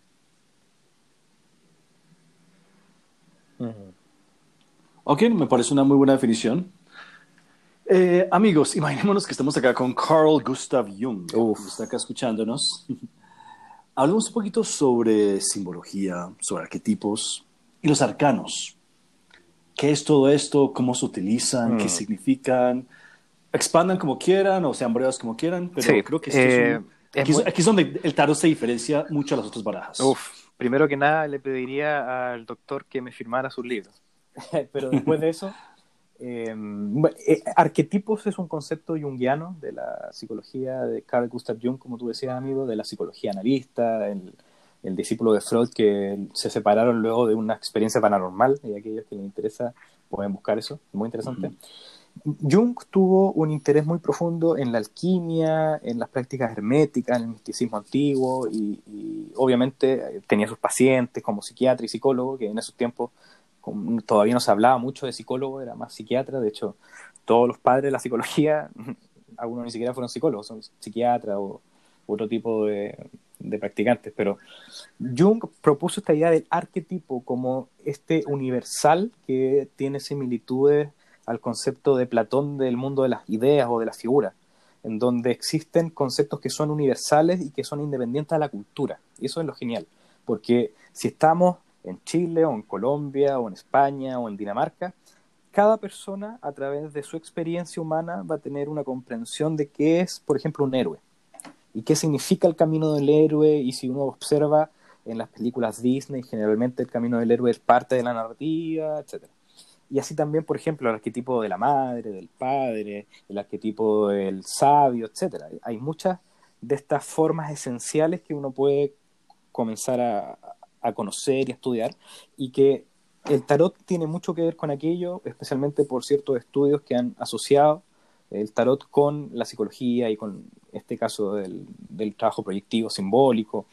Ujú. Ok, me parece una muy buena definición. Eh, amigos, imaginémonos que estamos acá con Carl Gustav Jung y Uf. está acá escuchándonos. Hablemos un poquito sobre simbología, sobre arquetipos y los arcanos. ¿Qué es todo esto? ¿Cómo se utilizan? ¿Qué Mm. significan? Expandan como quieran o sean breves como quieran, pero Sí, creo que esto es eh, un... es Aquí es, muy... aquí es donde el tarot se diferencia mucho a las otras barajas. Uf, primero que nada le pediría al doctor que me firmara sus libros. Pero después de eso, eh, bueno, eh, arquetipos es un concepto junguiano de la psicología de Carl Gustav Jung, como tú decías, amigo, de la psicología analista, el, el discípulo de Freud que se separaron luego de una experiencia paranormal, y aquellos que les interesa pueden buscar eso, muy interesante. Ujú. Jung tuvo un interés muy profundo en la alquimia, en las prácticas herméticas, en el misticismo antiguo y, y obviamente tenía sus pacientes como psiquiatra y psicólogo, que en esos tiempos todavía no se hablaba mucho de psicólogo, era más psiquiatra. De hecho, todos los padres de la psicología algunos ni siquiera fueron psicólogos, son psiquiatras o otro tipo de, de practicantes, pero Jung propuso esta idea del arquetipo como este universal que tiene similitudes al concepto de Platón del mundo de las ideas o de las figuras, en donde existen conceptos que son universales y que son independientes de la cultura. Y eso es lo genial, porque si estamos en Chile o en Colombia o en España o en Dinamarca, cada persona a través de su experiencia humana va a tener una comprensión de qué es, por ejemplo, un héroe y qué significa el camino del héroe. Y si uno observa en las películas Disney, generalmente el camino del héroe es parte de la narrativa, etcétera. Y así también, por ejemplo, el arquetipo de la madre, del padre, el arquetipo del sabio, etcétera. Hay muchas de estas formas esenciales que uno puede comenzar a, a conocer y a estudiar, y que el tarot tiene mucho que ver con aquello, especialmente por ciertos estudios que han asociado el tarot con la psicología y con este caso del, del trabajo proyectivo simbólico.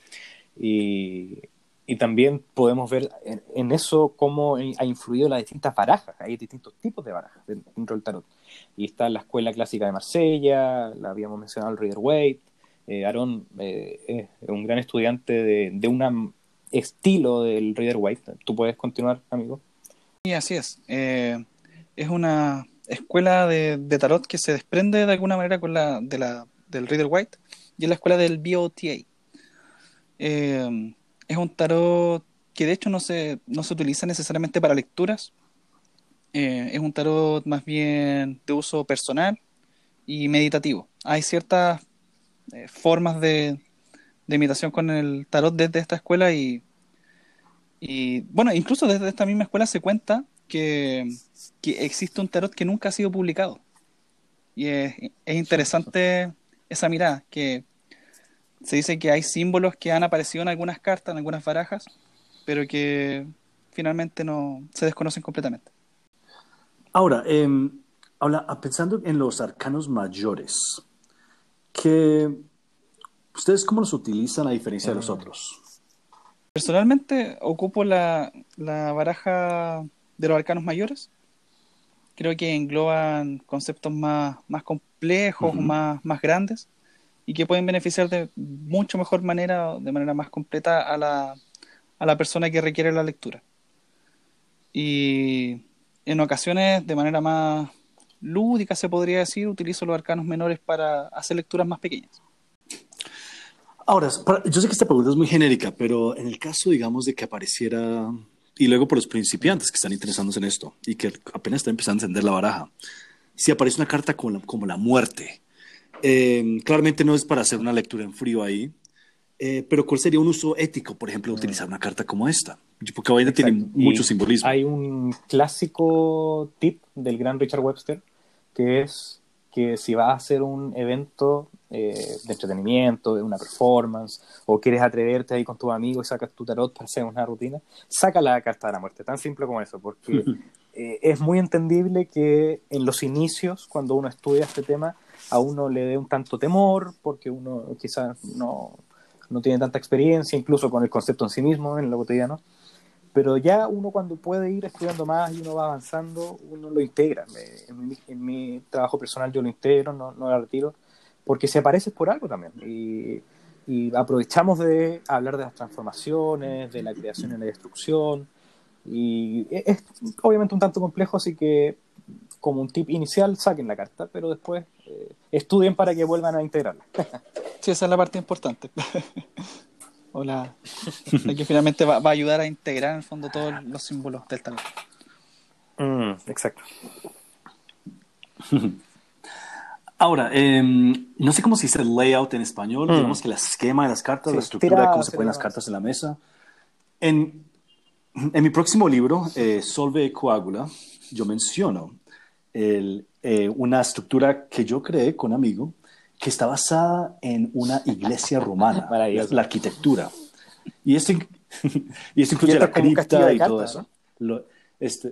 Y, y también podemos ver en, en eso cómo ha influido las distintas barajas. Hay distintos tipos de barajas dentro del tarot. Y está la escuela clásica de Marsella, la habíamos mencionado, el Rider-Waite. Eh, Aarón eh, es un gran estudiante de, de un estilo del Rider-Waite. ¿Tú puedes continuar, amigo? Sí, así es. Eh, es una escuela de, de tarot que se desprende de alguna manera con la, de la, del Rider-Waite, y es la escuela del B O T A. Eh, es un tarot que de hecho no se, no se utiliza necesariamente para lecturas. Eh, es un tarot más bien de uso personal y meditativo. Hay ciertas eh, formas de, de imitación con el tarot desde esta escuela, y, y bueno, incluso desde esta misma escuela se cuenta que, que existe un tarot que nunca ha sido publicado. Y es, es interesante esa mirada, que se dice que hay símbolos que han aparecido en algunas cartas, en algunas barajas, pero que finalmente no se desconocen completamente. Ahora, eh, habla, ah, pensando en los arcanos mayores, que ¿ustedes cómo los utilizan a diferencia de los otros? Personalmente ocupo la, la baraja de los arcanos mayores. Creo que engloban conceptos más, más complejos, Ujú. más, más grandes, y que pueden beneficiar de mucho mejor manera, de manera más completa a la, a la persona que requiere la lectura. Y en ocasiones, de manera más lúdica, se podría decir, utilizo los arcanos menores para hacer lecturas más pequeñas. Ahora, para- yo sé que esta pregunta es muy genérica, pero en el caso, digamos, de que apareciera, y luego por los principiantes que están interesándose en esto y que apenas están empezando a encender la baraja, si aparece una carta como la, como la muerte, eh, claramente no es para hacer una lectura en frío ahí, eh, pero ¿cuál sería un uso ético, por ejemplo, de utilizar una carta como esta? Porque obviamente tiene Exacto. mucho Y simbolismo. hay un clásico tip del gran Richard Webster, que es que si vas a hacer un evento eh, de entretenimiento, de una performance, o quieres atreverte ahí con tus amigos y sacas tu tarot para hacer una rutina, saca la carta de la muerte, tan simple como eso, porque eh, es muy entendible que en los inicios, cuando uno estudia este tema, a uno le dé un tanto temor, porque uno quizás no, no tiene tanta experiencia, incluso con el concepto en sí mismo, en lo cotidiano. Pero ya uno, cuando puede ir estudiando más y uno va avanzando, uno lo integra. En mi, en mi trabajo personal yo lo integro, no, no lo retiro, porque se aparece por algo también. Y, y aprovechamos de hablar de las transformaciones, de la creación y la destrucción. Y es obviamente un tanto complejo, así que como un tip inicial, saquen la carta, pero después eh, estudien para que vuelvan a integrarla. Sí, esa es la parte importante. O la, la que finalmente va, va a ayudar a integrar en el fondo todos los símbolos del tarot. Mm, exacto. Ahora, eh, no sé cómo se dice el layout en español, Mm. digamos que el esquema de las cartas, Sí, la estructura de tira, cómo se ponen las cartas en la mesa. En, en mi próximo libro, eh, Solve e Coagula, yo menciono el, eh, una estructura que yo creé con un amigo que está basada en una iglesia romana, la, Maravilloso. la arquitectura. Y esto, in- y esto Y incluye esto la es como un castillo cripta de y todo cartas, eso. ¿no? Lo- este,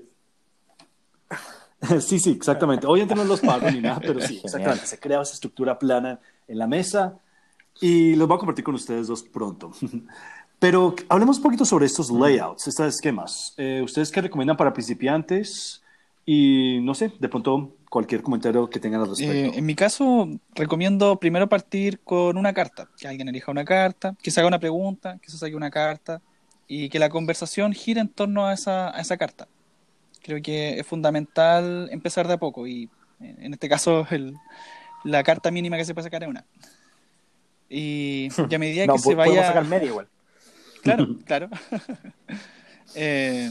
sí, sí, exactamente. Obviamente no los pago ni nada, pero sí, Genial. exactamente. Se crea esa estructura plana en la mesa y los voy a compartir con ustedes dos pronto. Pero hablemos un poquito sobre estos layouts, estos esquemas. Eh, ¿Ustedes qué recomiendan para principiantes? Y no sé, de pronto cualquier comentario que tengan al Eh, respecto. en mi caso, recomiendo primero partir con una carta, que alguien elija una carta, que se haga una pregunta, que se saque una carta y que la conversación gire en torno a esa, a esa carta. Creo que es fundamental empezar de a poco y eh, en este caso el, la carta mínima que se puede sacar es una. Y, y a medida que No, se po- podemos sacar vaya, media igual. claro, claro, eh,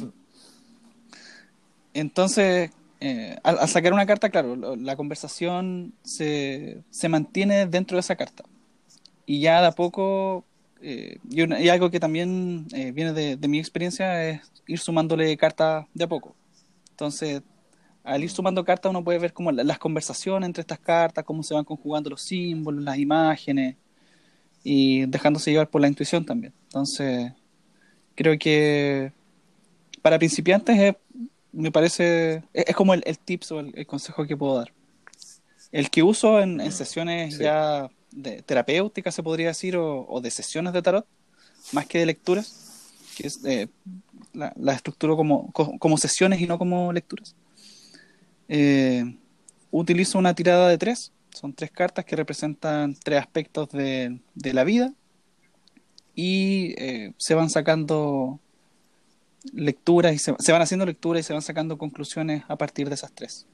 entonces, eh, al, al sacar una carta, claro, lo- la conversación se, se mantiene dentro de esa carta. Y ya de a poco, eh, y, una- y algo que también eh, viene de, de mi experiencia es ir sumándole cartas de a poco. Entonces, al ir sumando cartas uno puede ver como la- las conversaciones entre estas cartas, cómo se van conjugando los símbolos, las imágenes y dejándose llevar por la intuición también. Entonces, creo que para principiantes es, me parece, es, es como el, el tips o el, el consejo que puedo dar. El que uso en, en Mm, sesiones sí. ya de terapéuticas, se podría decir, o, o de sesiones de tarot, más que de lecturas, que es, eh, la, la estructuro como, co- como sesiones y no como lecturas. Eh, Utilizo una tirada de tres, son tres cartas que representan tres aspectos de, de la vida y eh, se van sacando lecturas y se, se van haciendo lecturas y se van sacando conclusiones a partir de esas tres.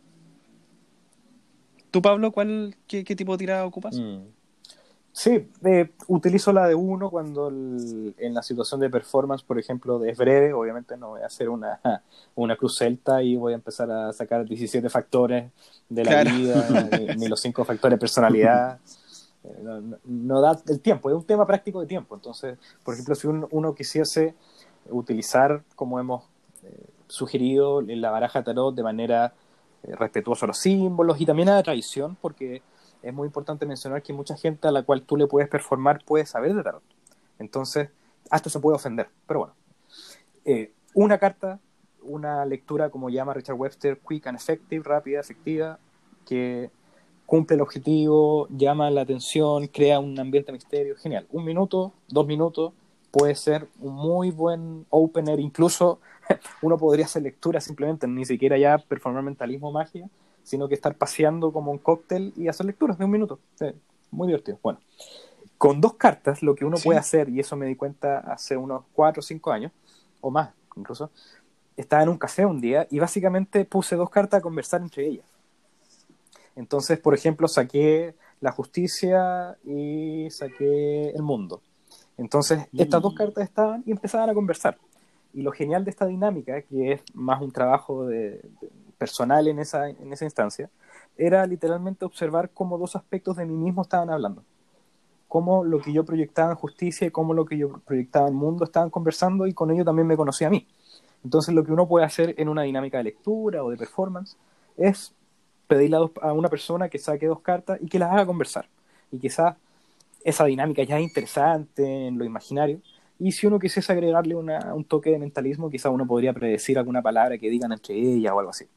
¿Tú, Pablo, cuál, qué, qué tipo de tirada ocupas? Mm. Sí, eh, utilizo la de uno cuando el- en la situación de performance, por ejemplo, es breve. Obviamente no voy a hacer una, una cruz celta y voy a empezar a sacar diecisiete factores de la Claro, vida, ni, ni los cinco factores de personalidad. Eh, no, no- no da el tiempo, es un tema práctico de tiempo. Entonces, por ejemplo, si un- uno quisiese utilizar, como hemos eh, sugerido, en la baraja tarot de manera eh, respetuosa a los símbolos y también a la tradición, porque es muy importante mencionar que mucha gente a la cual tú le puedes performar puede saber de tarot. Entonces, hasta se puede ofender. Pero bueno, eh, una carta, una lectura, como llama Richard Webster, quick and effective, rápida, efectiva, que cumple el objetivo, llama la atención, crea un ambiente de misterio. Genial. Un minuto, dos minutos, puede ser un muy buen opener. Incluso uno podría hacer lectura simplemente, ni siquiera ya performar mentalismo o magia, sino que estar paseando como un cóctel y hacer lecturas de un minuto. Sí, muy divertido. Bueno, con dos cartas lo que uno puede sí, hacer, y eso me di cuenta hace unos cuatro o cinco años, o más incluso, estaba en un café un día y básicamente puse dos cartas a conversar entre ellas. Entonces, por ejemplo, saqué la justicia y saqué el mundo. Entonces, estas dos Mm. cartas estaban y empezaban a conversar. Y lo genial de esta dinámica, que es más un trabajo de, de personal en esa, en esa instancia, era literalmente observar cómo dos aspectos de mí mismo estaban hablando. Cómo lo que yo proyectaba en justicia y cómo lo que yo proyectaba en mundo estaban conversando y con ello también me conocí a mí. Entonces, lo que uno puede hacer en una dinámica de lectura o de performance es pedirle a, dos, a una persona que saque dos cartas y que las haga conversar. Y quizás esa dinámica ya es interesante en lo imaginario. Y si uno quisiese agregarle una, un toque de mentalismo, quizás uno podría predecir alguna palabra que digan entre ellas o algo así.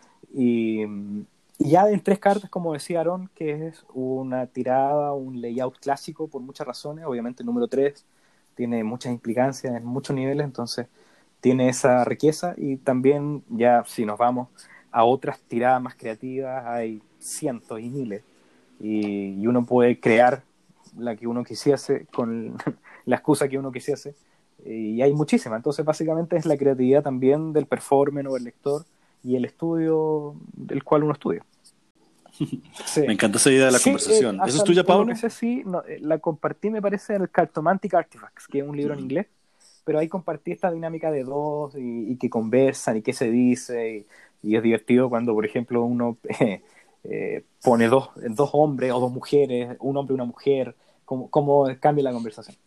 Y, y ya en tres cartas, como decía Aaron, que es una tirada, un layout clásico por muchas razones. Obviamente el número tres tiene muchas implicancias en muchos niveles, entonces tiene esa riqueza. Y también ya si nos vamos a otras tiradas más creativas, hay cientos y miles. Y, y uno puede crear la que uno quisiese con la excusa que uno quisiese. Y hay muchísimas. Entonces básicamente es la creatividad también del performer o del lector y el estudio del cual uno estudia. Sí, Me encanta esa idea de la sí eh, conversación. ¿Eso es hasta tuya, por lo que Pablo? sé, sí, no, eh, la compartí, me parece, en el Cartomantic Artifacts, que es un libro en inglés, pero ahí compartí esta dinámica de dos y, y que conversan y qué se dice, y, y es divertido cuando, por ejemplo, uno eh, eh, pone dos, dos hombres o dos mujeres, un hombre y una mujer, cómo, cómo cambia la conversación.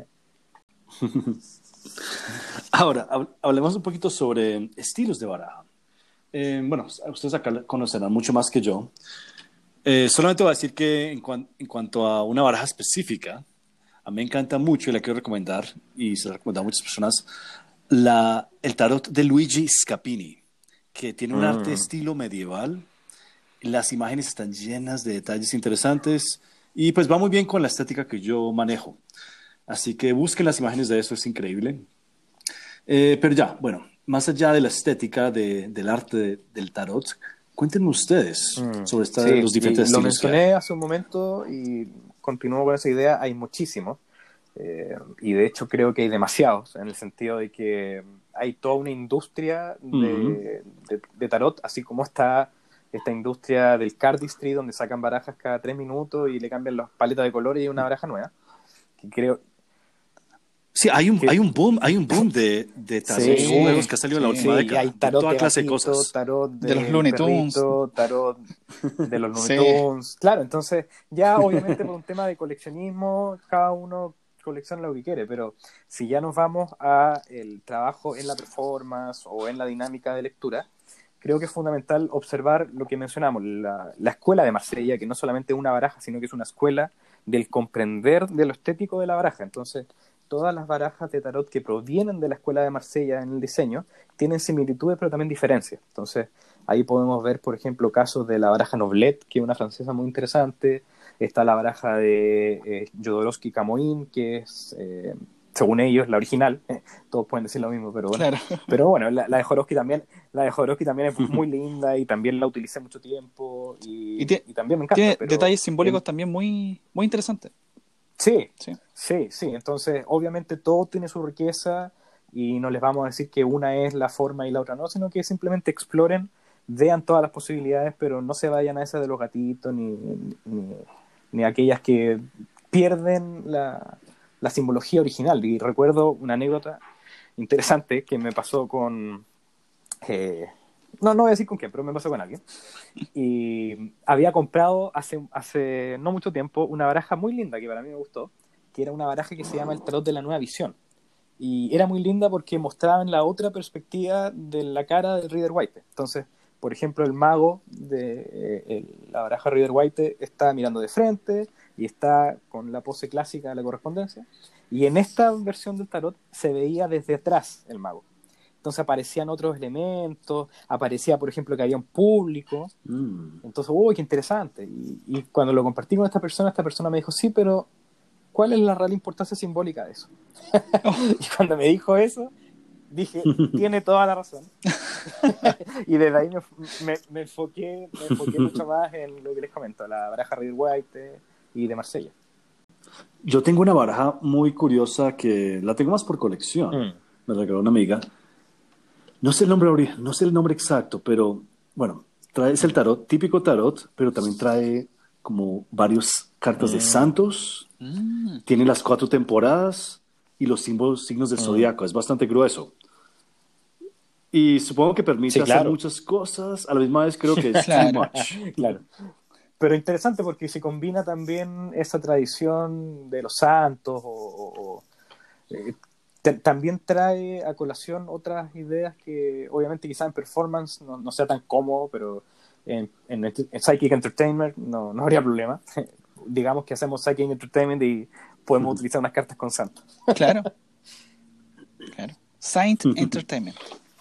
Ahora, hab- hablemos un poquito sobre estilos de baraja. Eh, bueno, ustedes acá conocerán mucho más que yo. Eh, solamente voy a decir que en, cuan- en cuanto a una baraja específica, a mí me encanta mucho y la quiero recomendar, y se la he recomendado a muchas personas, la, el tarot de Luigi Scapini, que tiene un arte Mm. estilo medieval. Las imágenes están llenas de detalles interesantes y pues va muy bien con la estética que yo manejo. Así que busquen las imágenes de eso, es increíble. Eh, pero ya, bueno, más allá de la estética de- del arte de- del tarot, cuéntenme ustedes Mm, sobre esta- sí, los y diferentes lo estilos que hay. mencioné hace un momento y continúo con esa idea, hay muchísimos. Eh, y de hecho creo que hay demasiados, en el sentido de que hay toda una industria Ujú. de, de- de tarot, así como está esta industria del cardistry, donde sacan barajas cada tres minutos y le cambian las paletas de colores y hay una baraja nueva. Que creo Sí, hay un, que hay un boom, hay un boom de, de tarots nuevos Sí, que ha salido en la sí. última sí, y hay década, de tarot toda de clase de gatito, cosas. tarot De los del Looney Tunes. perrito, tarot de los Looney Sí. Tunes. Claro, entonces ya obviamente por un tema de coleccionismo, cada uno colecciona lo que quiere, pero si ya nos vamos a el trabajo en la performance o en la dinámica de lectura, creo que es fundamental observar lo que mencionamos, la, la escuela de Marsella, que no solamente es una baraja, sino que es una escuela del comprender de lo estético de la baraja. Entonces, todas las barajas de tarot que provienen de la escuela de Marsella en el diseño tienen similitudes, pero también diferencias. Entonces, ahí podemos ver, por ejemplo, casos de la baraja Noblet, que es una francesa muy interesante. Está la baraja de eh, Jodorowsky Camoin, que es, eh, según ellos, la original. Todos pueden decir lo mismo, pero bueno. Claro. Pero bueno, la, la de Jodorowsky también, la de Jodorowsky también es muy linda y también la utilicé mucho tiempo Y y, tie- y también me encanta. tiene Pero detalles en, simbólicos también muy, muy interesantes. sí, Sí. sí, sí. Entonces, obviamente todo tiene su riqueza y no les vamos a decir que una es la forma y la otra no, sino que simplemente exploren, vean todas las posibilidades, pero no se vayan a esa de los gatitos ni, ni, ni aquellas que pierden la, la simbología original. Y recuerdo una anécdota interesante que me pasó con... eh, no, no voy a decir con quién, pero me pasó con alguien. Y había comprado hace, hace no mucho tiempo una baraja muy linda que para mí me gustó, que era una baraja que se llama el Tarot de la Nueva Visión. Y era muy linda porque mostraban la otra perspectiva de la cara de Rider White. Entonces, por ejemplo, el mago de eh, el- la baraja Rider White está mirando de frente y está con la pose clásica de la correspondencia. Y en esta versión del tarot se veía desde atrás el mago. Entonces aparecían otros elementos, aparecía, por ejemplo, que había un público. Mm. Entonces, uy, qué interesante. Y, y cuando lo compartí con esta persona, esta persona me dijo, sí, pero ¿cuál es la real importancia simbólica de eso? Oh, Y cuando me dijo eso, dije, tiene toda la razón. Y desde ahí me, me, me enfoqué, me enfoqué mucho más en lo que les comento, la baraja Rider White y de Marsella. Yo tengo una baraja muy curiosa que la tengo más por colección. Mm. Me regaló una amiga. No sé el nombre, ori- no sé el nombre exacto, pero bueno, trae es el Mm. tarot, típico tarot, pero también trae como varias cartas de Mm. santos. mm. Tiene las cuatro temporadas y los símbolos, signos del Mm. zodiaco. Es bastante grueso. Y supongo que permite Sí, hacer claro. muchas cosas. A la misma vez creo que es too Claro. much. Claro. Pero interesante porque se combina también esa tradición de los santos o, o- o, eh, te- también trae a colación otras ideas que obviamente quizá en performance no, no sea tan cómodo, pero en, en, en Psychic Entertainment no, no habría problema. Digamos que hacemos Psychic Entertainment y podemos utilizar unas cartas con santos. Claro, claro. Saint Entertainment.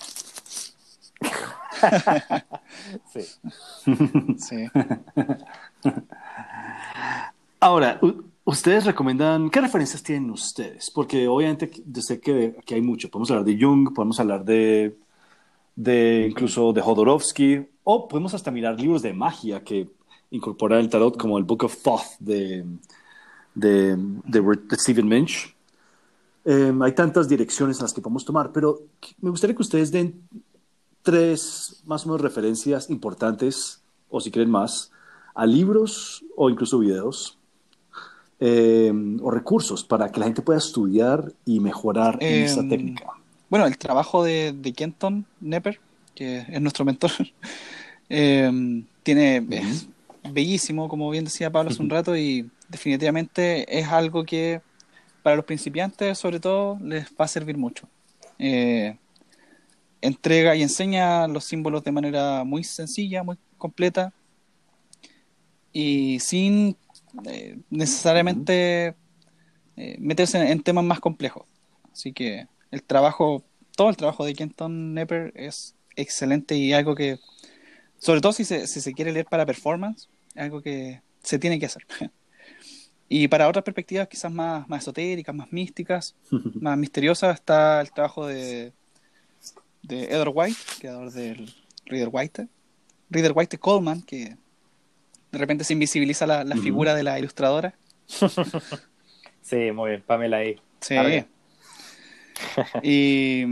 Sí. Sí. Ahora, u- ustedes recomiendan, ¿qué referencias tienen ustedes? Porque obviamente yo sé que, que hay mucho. Podemos hablar de Jung, podemos hablar de, de incluso de Jodorowsky, o podemos hasta mirar libros de magia que incorporan el tarot, como el Book of Thoth de, de, de, de Stephen Minch. Eh, hay tantas direcciones en las que podemos tomar, pero me gustaría que ustedes den tres más o menos referencias importantes, o si quieren más, a libros o incluso videos eh, o recursos para que la gente pueda estudiar y mejorar en Eh, esta técnica. bueno, el trabajo de, de Kenton Nepper, que es nuestro mentor, eh, tiene, Ujú. es bellísimo, como bien decía Pablo hace un rato, y definitivamente es algo que para los principiantes, sobre todo, les va a servir mucho. Eh, entrega y enseña los símbolos de manera muy sencilla, muy completa y sin eh, Ujú. necesariamente eh, meterse en, en temas más complejos. Así que el trabajo, todo el trabajo de Kenton Nepper es excelente y algo que, sobre todo si se, si se quiere leer para performance, es algo que se tiene que hacer. Y para otras perspectivas quizás más, más esotéricas, más místicas, más misteriosas, está el trabajo de de Edward White, creador del Reader White. Reader White Coleman, que de repente se invisibiliza la, la Ujú. figura de la ilustradora. Sí, muy bien, Pamela ahí. Sí. Larga. Y,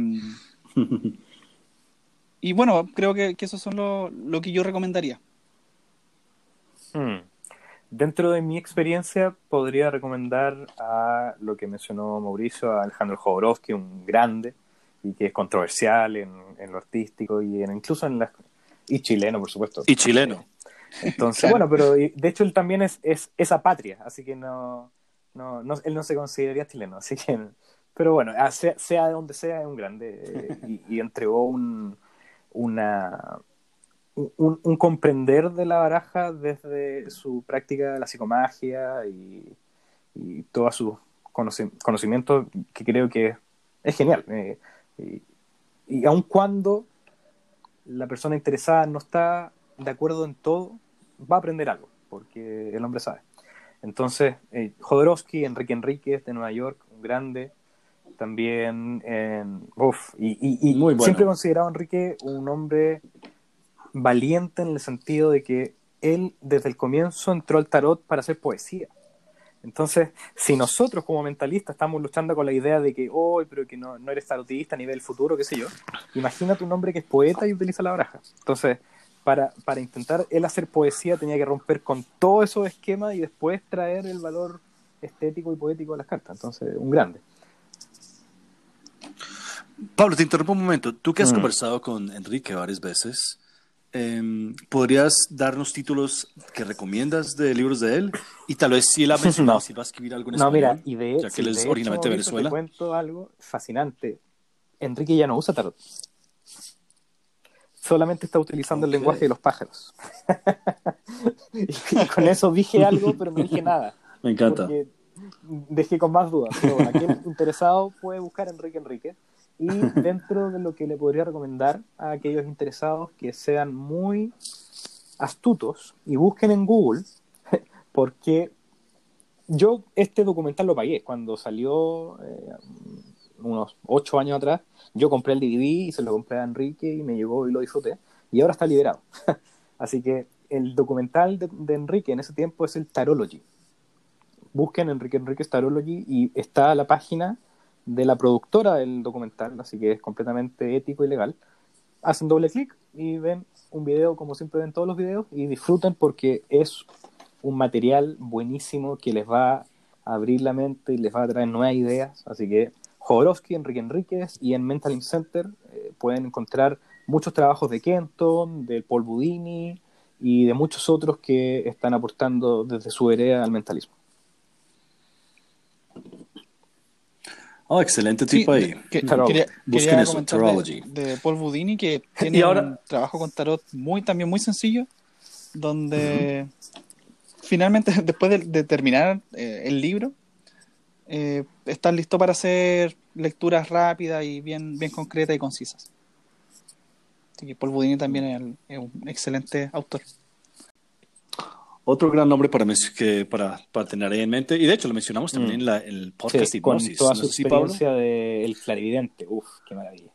y bueno, creo que, que eso son lo, lo que yo recomendaría. Hmm. Dentro de mi experiencia, podría recomendar a lo que mencionó Mauricio, a Alejandro Jodorowsky, un grande, y que es controversial en, en lo artístico y en, incluso en la... y chileno, por supuesto. Y chileno. Entonces, Claro. bueno, pero y, de hecho él también es, es esa patria, así que no, no, no- él no se consideraría chileno, así que, pero bueno, a- sea, sea de donde sea, es un grande, eh, y, y entregó un, una, un, un comprender de la baraja desde su práctica de la psicomagia y, y todos sus conoci- conocimientos, que creo que es genial. eh, y, y aun cuando la persona interesada no está de acuerdo en todo, va a aprender algo, porque el hombre sabe. Entonces, eh, Jodorowsky, Enrique Enríquez de Nueva York, un grande, también, en, uf, y, y, y Muy siempre he bueno. considerado a Enrique un hombre valiente en el sentido de que él desde el comienzo entró al tarot para hacer poesía. Entonces, si nosotros como mentalistas estamos luchando con la idea de que, oh, pero que no, no eres tarotista ni ve el futuro, qué sé yo, imagínate un hombre que es poeta y utiliza la baraja. Entonces, para, para intentar él hacer poesía tenía que romper con todos esos esquemas y después traer el valor estético y poético de las cartas. Entonces, un grande. Pablo, te interrumpo un momento. Tú que has Mm. conversado con Enrique varias veces, em, ¿podrías darnos títulos que recomiendas de libros de él? Y tal vez si él ha mencionado No, si va a escribir algo en no, mira, español, y de, ya que él sí, es de hecho, originalmente de Mauricio, te Venezuela. cuento algo fascinante. Enrique ya no usa tarot, solamente está utilizando el Ok. lenguaje de los pájaros. Y con eso dije algo, pero no dije nada, Me encanta. porque dejé con más dudas. Pero bueno, aquel interesado puede buscar a Enrique Enrique. Y dentro de lo que le podría recomendar a aquellos interesados que sean muy astutos y busquen en Google, porque yo este documental lo pagué cuando salió, eh, unos ocho años atrás. Yo compré el D V D y se lo compré a Enrique y me llegó y lo disfruté. Y ahora está liberado. Así que el documental de, de Enrique en ese tiempo es el Tarology. Busquen Enrique Enrique Tarology y está la página de la productora del documental, así que es completamente ético y legal. Hacen doble clic y ven un video como siempre ven todos los videos y disfruten porque es un material buenísimo que les va a abrir la mente y les va a traer nuevas ideas. Así que Jodorowsky, Enrique Enríquez, y en Mental Ink Center eh, pueden encontrar muchos trabajos de Kenton, de Paul Budini y de muchos otros que están aportando desde su vereda al mentalismo. Oh, excelente Sí, tipo de- ahí. que, Tarology. quería, Busquen quería eso, comentar de, Tarology. de Paul Budini, que Y tiene un ahora, trabajo con tarot muy, también muy sencillo, ujú. donde finalmente, después de, de terminar eh, el libro, eh, estás listo para hacer lecturas rápidas y bien, bien concretas y concisas. Así que Paul Budini también es, el- es un excelente autor. Otro gran nombre para, mes- que, para, para tener ahí en mente, y de hecho lo mencionamos también Mm. en, la, en el podcast Sí, con Hipnosis, toda ¿no su es así, Pablo? experiencia de El Clarividente. Uf, qué maravilla.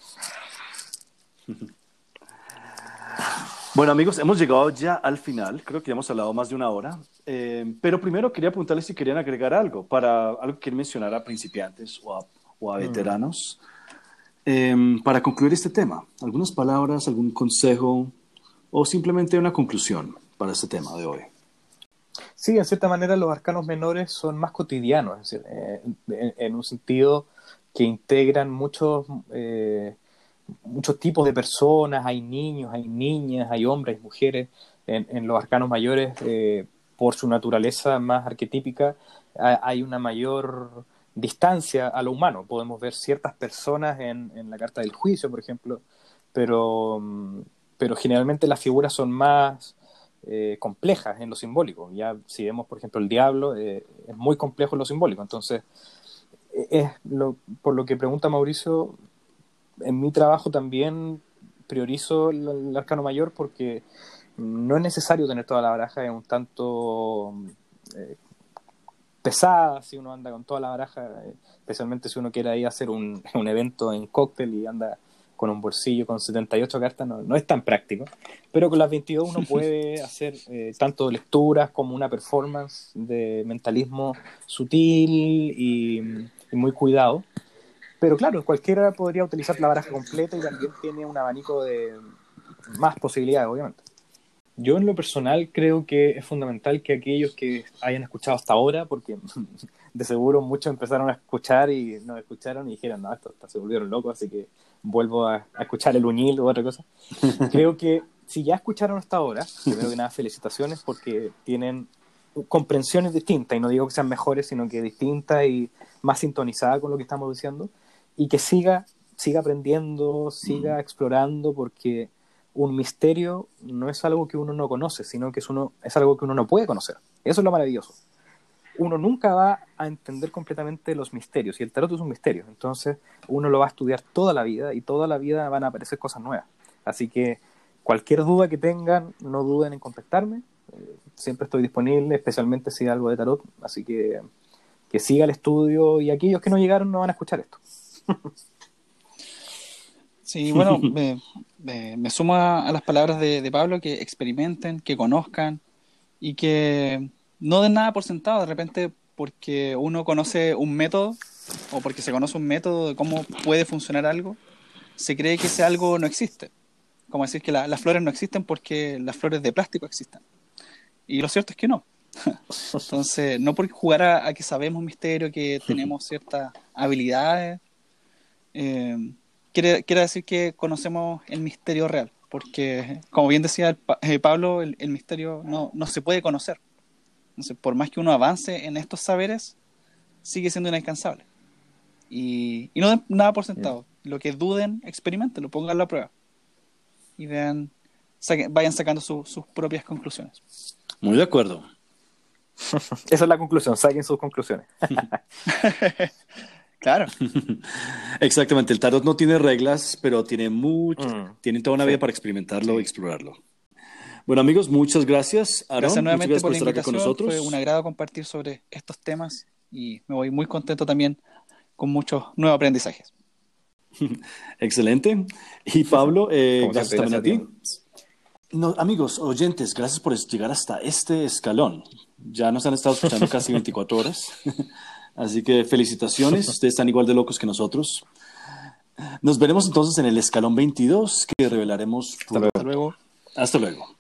Bueno, amigos, hemos llegado ya al final. Creo que ya hemos hablado más de una hora. Eh, pero primero quería preguntarles si querían agregar algo para algo que quieren mencionar a principiantes o a, o a Mm. veteranos. Eh, para concluir este tema, algunas palabras, algún consejo o simplemente una conclusión para este tema de hoy. Sí, en cierta manera los arcanos menores son más cotidianos, es decir, eh, en, en un sentido que integran muchos, eh, muchos tipos de personas, hay niños, hay niñas, hay hombres, hay mujeres. En, en los arcanos mayores, eh, por su naturaleza más arquetípica, ha- hay una mayor distancia a lo humano. Podemos ver ciertas personas en, en la carta del juicio, por ejemplo, pero, mm, pero generalmente las figuras son más eh, complejas en lo simbólico. Ya si vemos, por ejemplo, el diablo, eh, es muy complejo en lo simbólico. Entonces, eh, es lo, por lo que pregunta Mauricio, en mi trabajo también priorizo el, el arcano mayor porque no es necesario tener toda la baraja, es un tanto eh, pesada si uno anda con toda la baraja, eh, especialmente si uno quiere ahí hacer un, un evento en cóctel y anda con un bolsillo con setenta y ocho cartas no, no es tan práctico, pero con las veintidós uno puede hacer eh, tanto lecturas como una performance de mentalismo sutil y, y muy cuidado. Pero claro, cualquiera podría utilizar la baraja completa y también tiene un abanico de más posibilidades, obviamente. Yo en lo personal creo que es fundamental que aquellos que hayan escuchado hasta ahora, porque de seguro muchos empezaron a escuchar y nos escucharon y dijeron, no, esto, esto se volvieron locos, así que vuelvo a, a escuchar el Uñil o otra cosa. Creo que si ya escucharon hasta ahora, primero que nada felicitaciones porque tienen comprensiones distintas, y no digo que sean mejores, sino que distintas y más sintonizadas con lo que estamos diciendo, y que siga, siga aprendiendo, siga explorando, porque un misterio no es algo que uno no conoce, sino que es, uno, es algo que uno no puede conocer. Eso es lo maravilloso. Uno nunca va a entender completamente los misterios, y el tarot es un misterio, entonces uno lo va a estudiar toda la vida, y toda la vida van a aparecer cosas nuevas. Así que cualquier duda que tengan, no duden en contactarme, eh, siempre estoy disponible, especialmente si hay algo de tarot, así que que siga el estudio, y aquellos que no llegaron no van a escuchar esto. Sí, bueno, me, me, me sumo a, a las palabras de, de Pablo, que experimenten, que conozcan y que no den nada por sentado. De repente, porque uno conoce un método o porque se conoce un método de cómo puede funcionar algo, se cree que ese algo no existe. Como decir que la, las flores no existen porque las flores de plástico existen. Y lo cierto es que no. Entonces, no por jugar a, a que sabemos misterio, que tenemos ciertas habilidades, eh, quiere, quiere decir que conocemos el misterio real, porque como bien decía el, eh, Pablo, el, el misterio no, no se puede conocer. Entonces, por más que uno avance en estos saberes, sigue siendo inalcanzable. Y, y no den nada por sentado. Lo que duden, experimentenlo, pónganlo a prueba y vean, saquen, vayan sacando su, sus propias conclusiones. Muy de acuerdo. Esa es la conclusión, saquen sus conclusiones. Claro. Exactamente, el tarot no tiene reglas, pero tiene mucho, Mm, tiene toda una sí. vida para experimentarlo Sí. y explorarlo. Bueno, amigos, muchas gracias. Aaron, Gracias muchas nuevamente gracias por por la estar acá con invitación. Fue un nosotros. agrado compartir sobre estos temas y me voy muy contento también con muchos nuevos aprendizajes. Excelente. Y Pablo, eh, Como gracias siempre, también a gracias a ti. No, amigos, oyentes, gracias por llegar hasta este escalón. Ya nos han estado escuchando casi veinticuatro horas. Así que felicitaciones, ustedes están igual de locos que nosotros. Nos veremos entonces en el escalón veintidós, que revelaremos Hasta luego. Hasta luego. Hasta luego.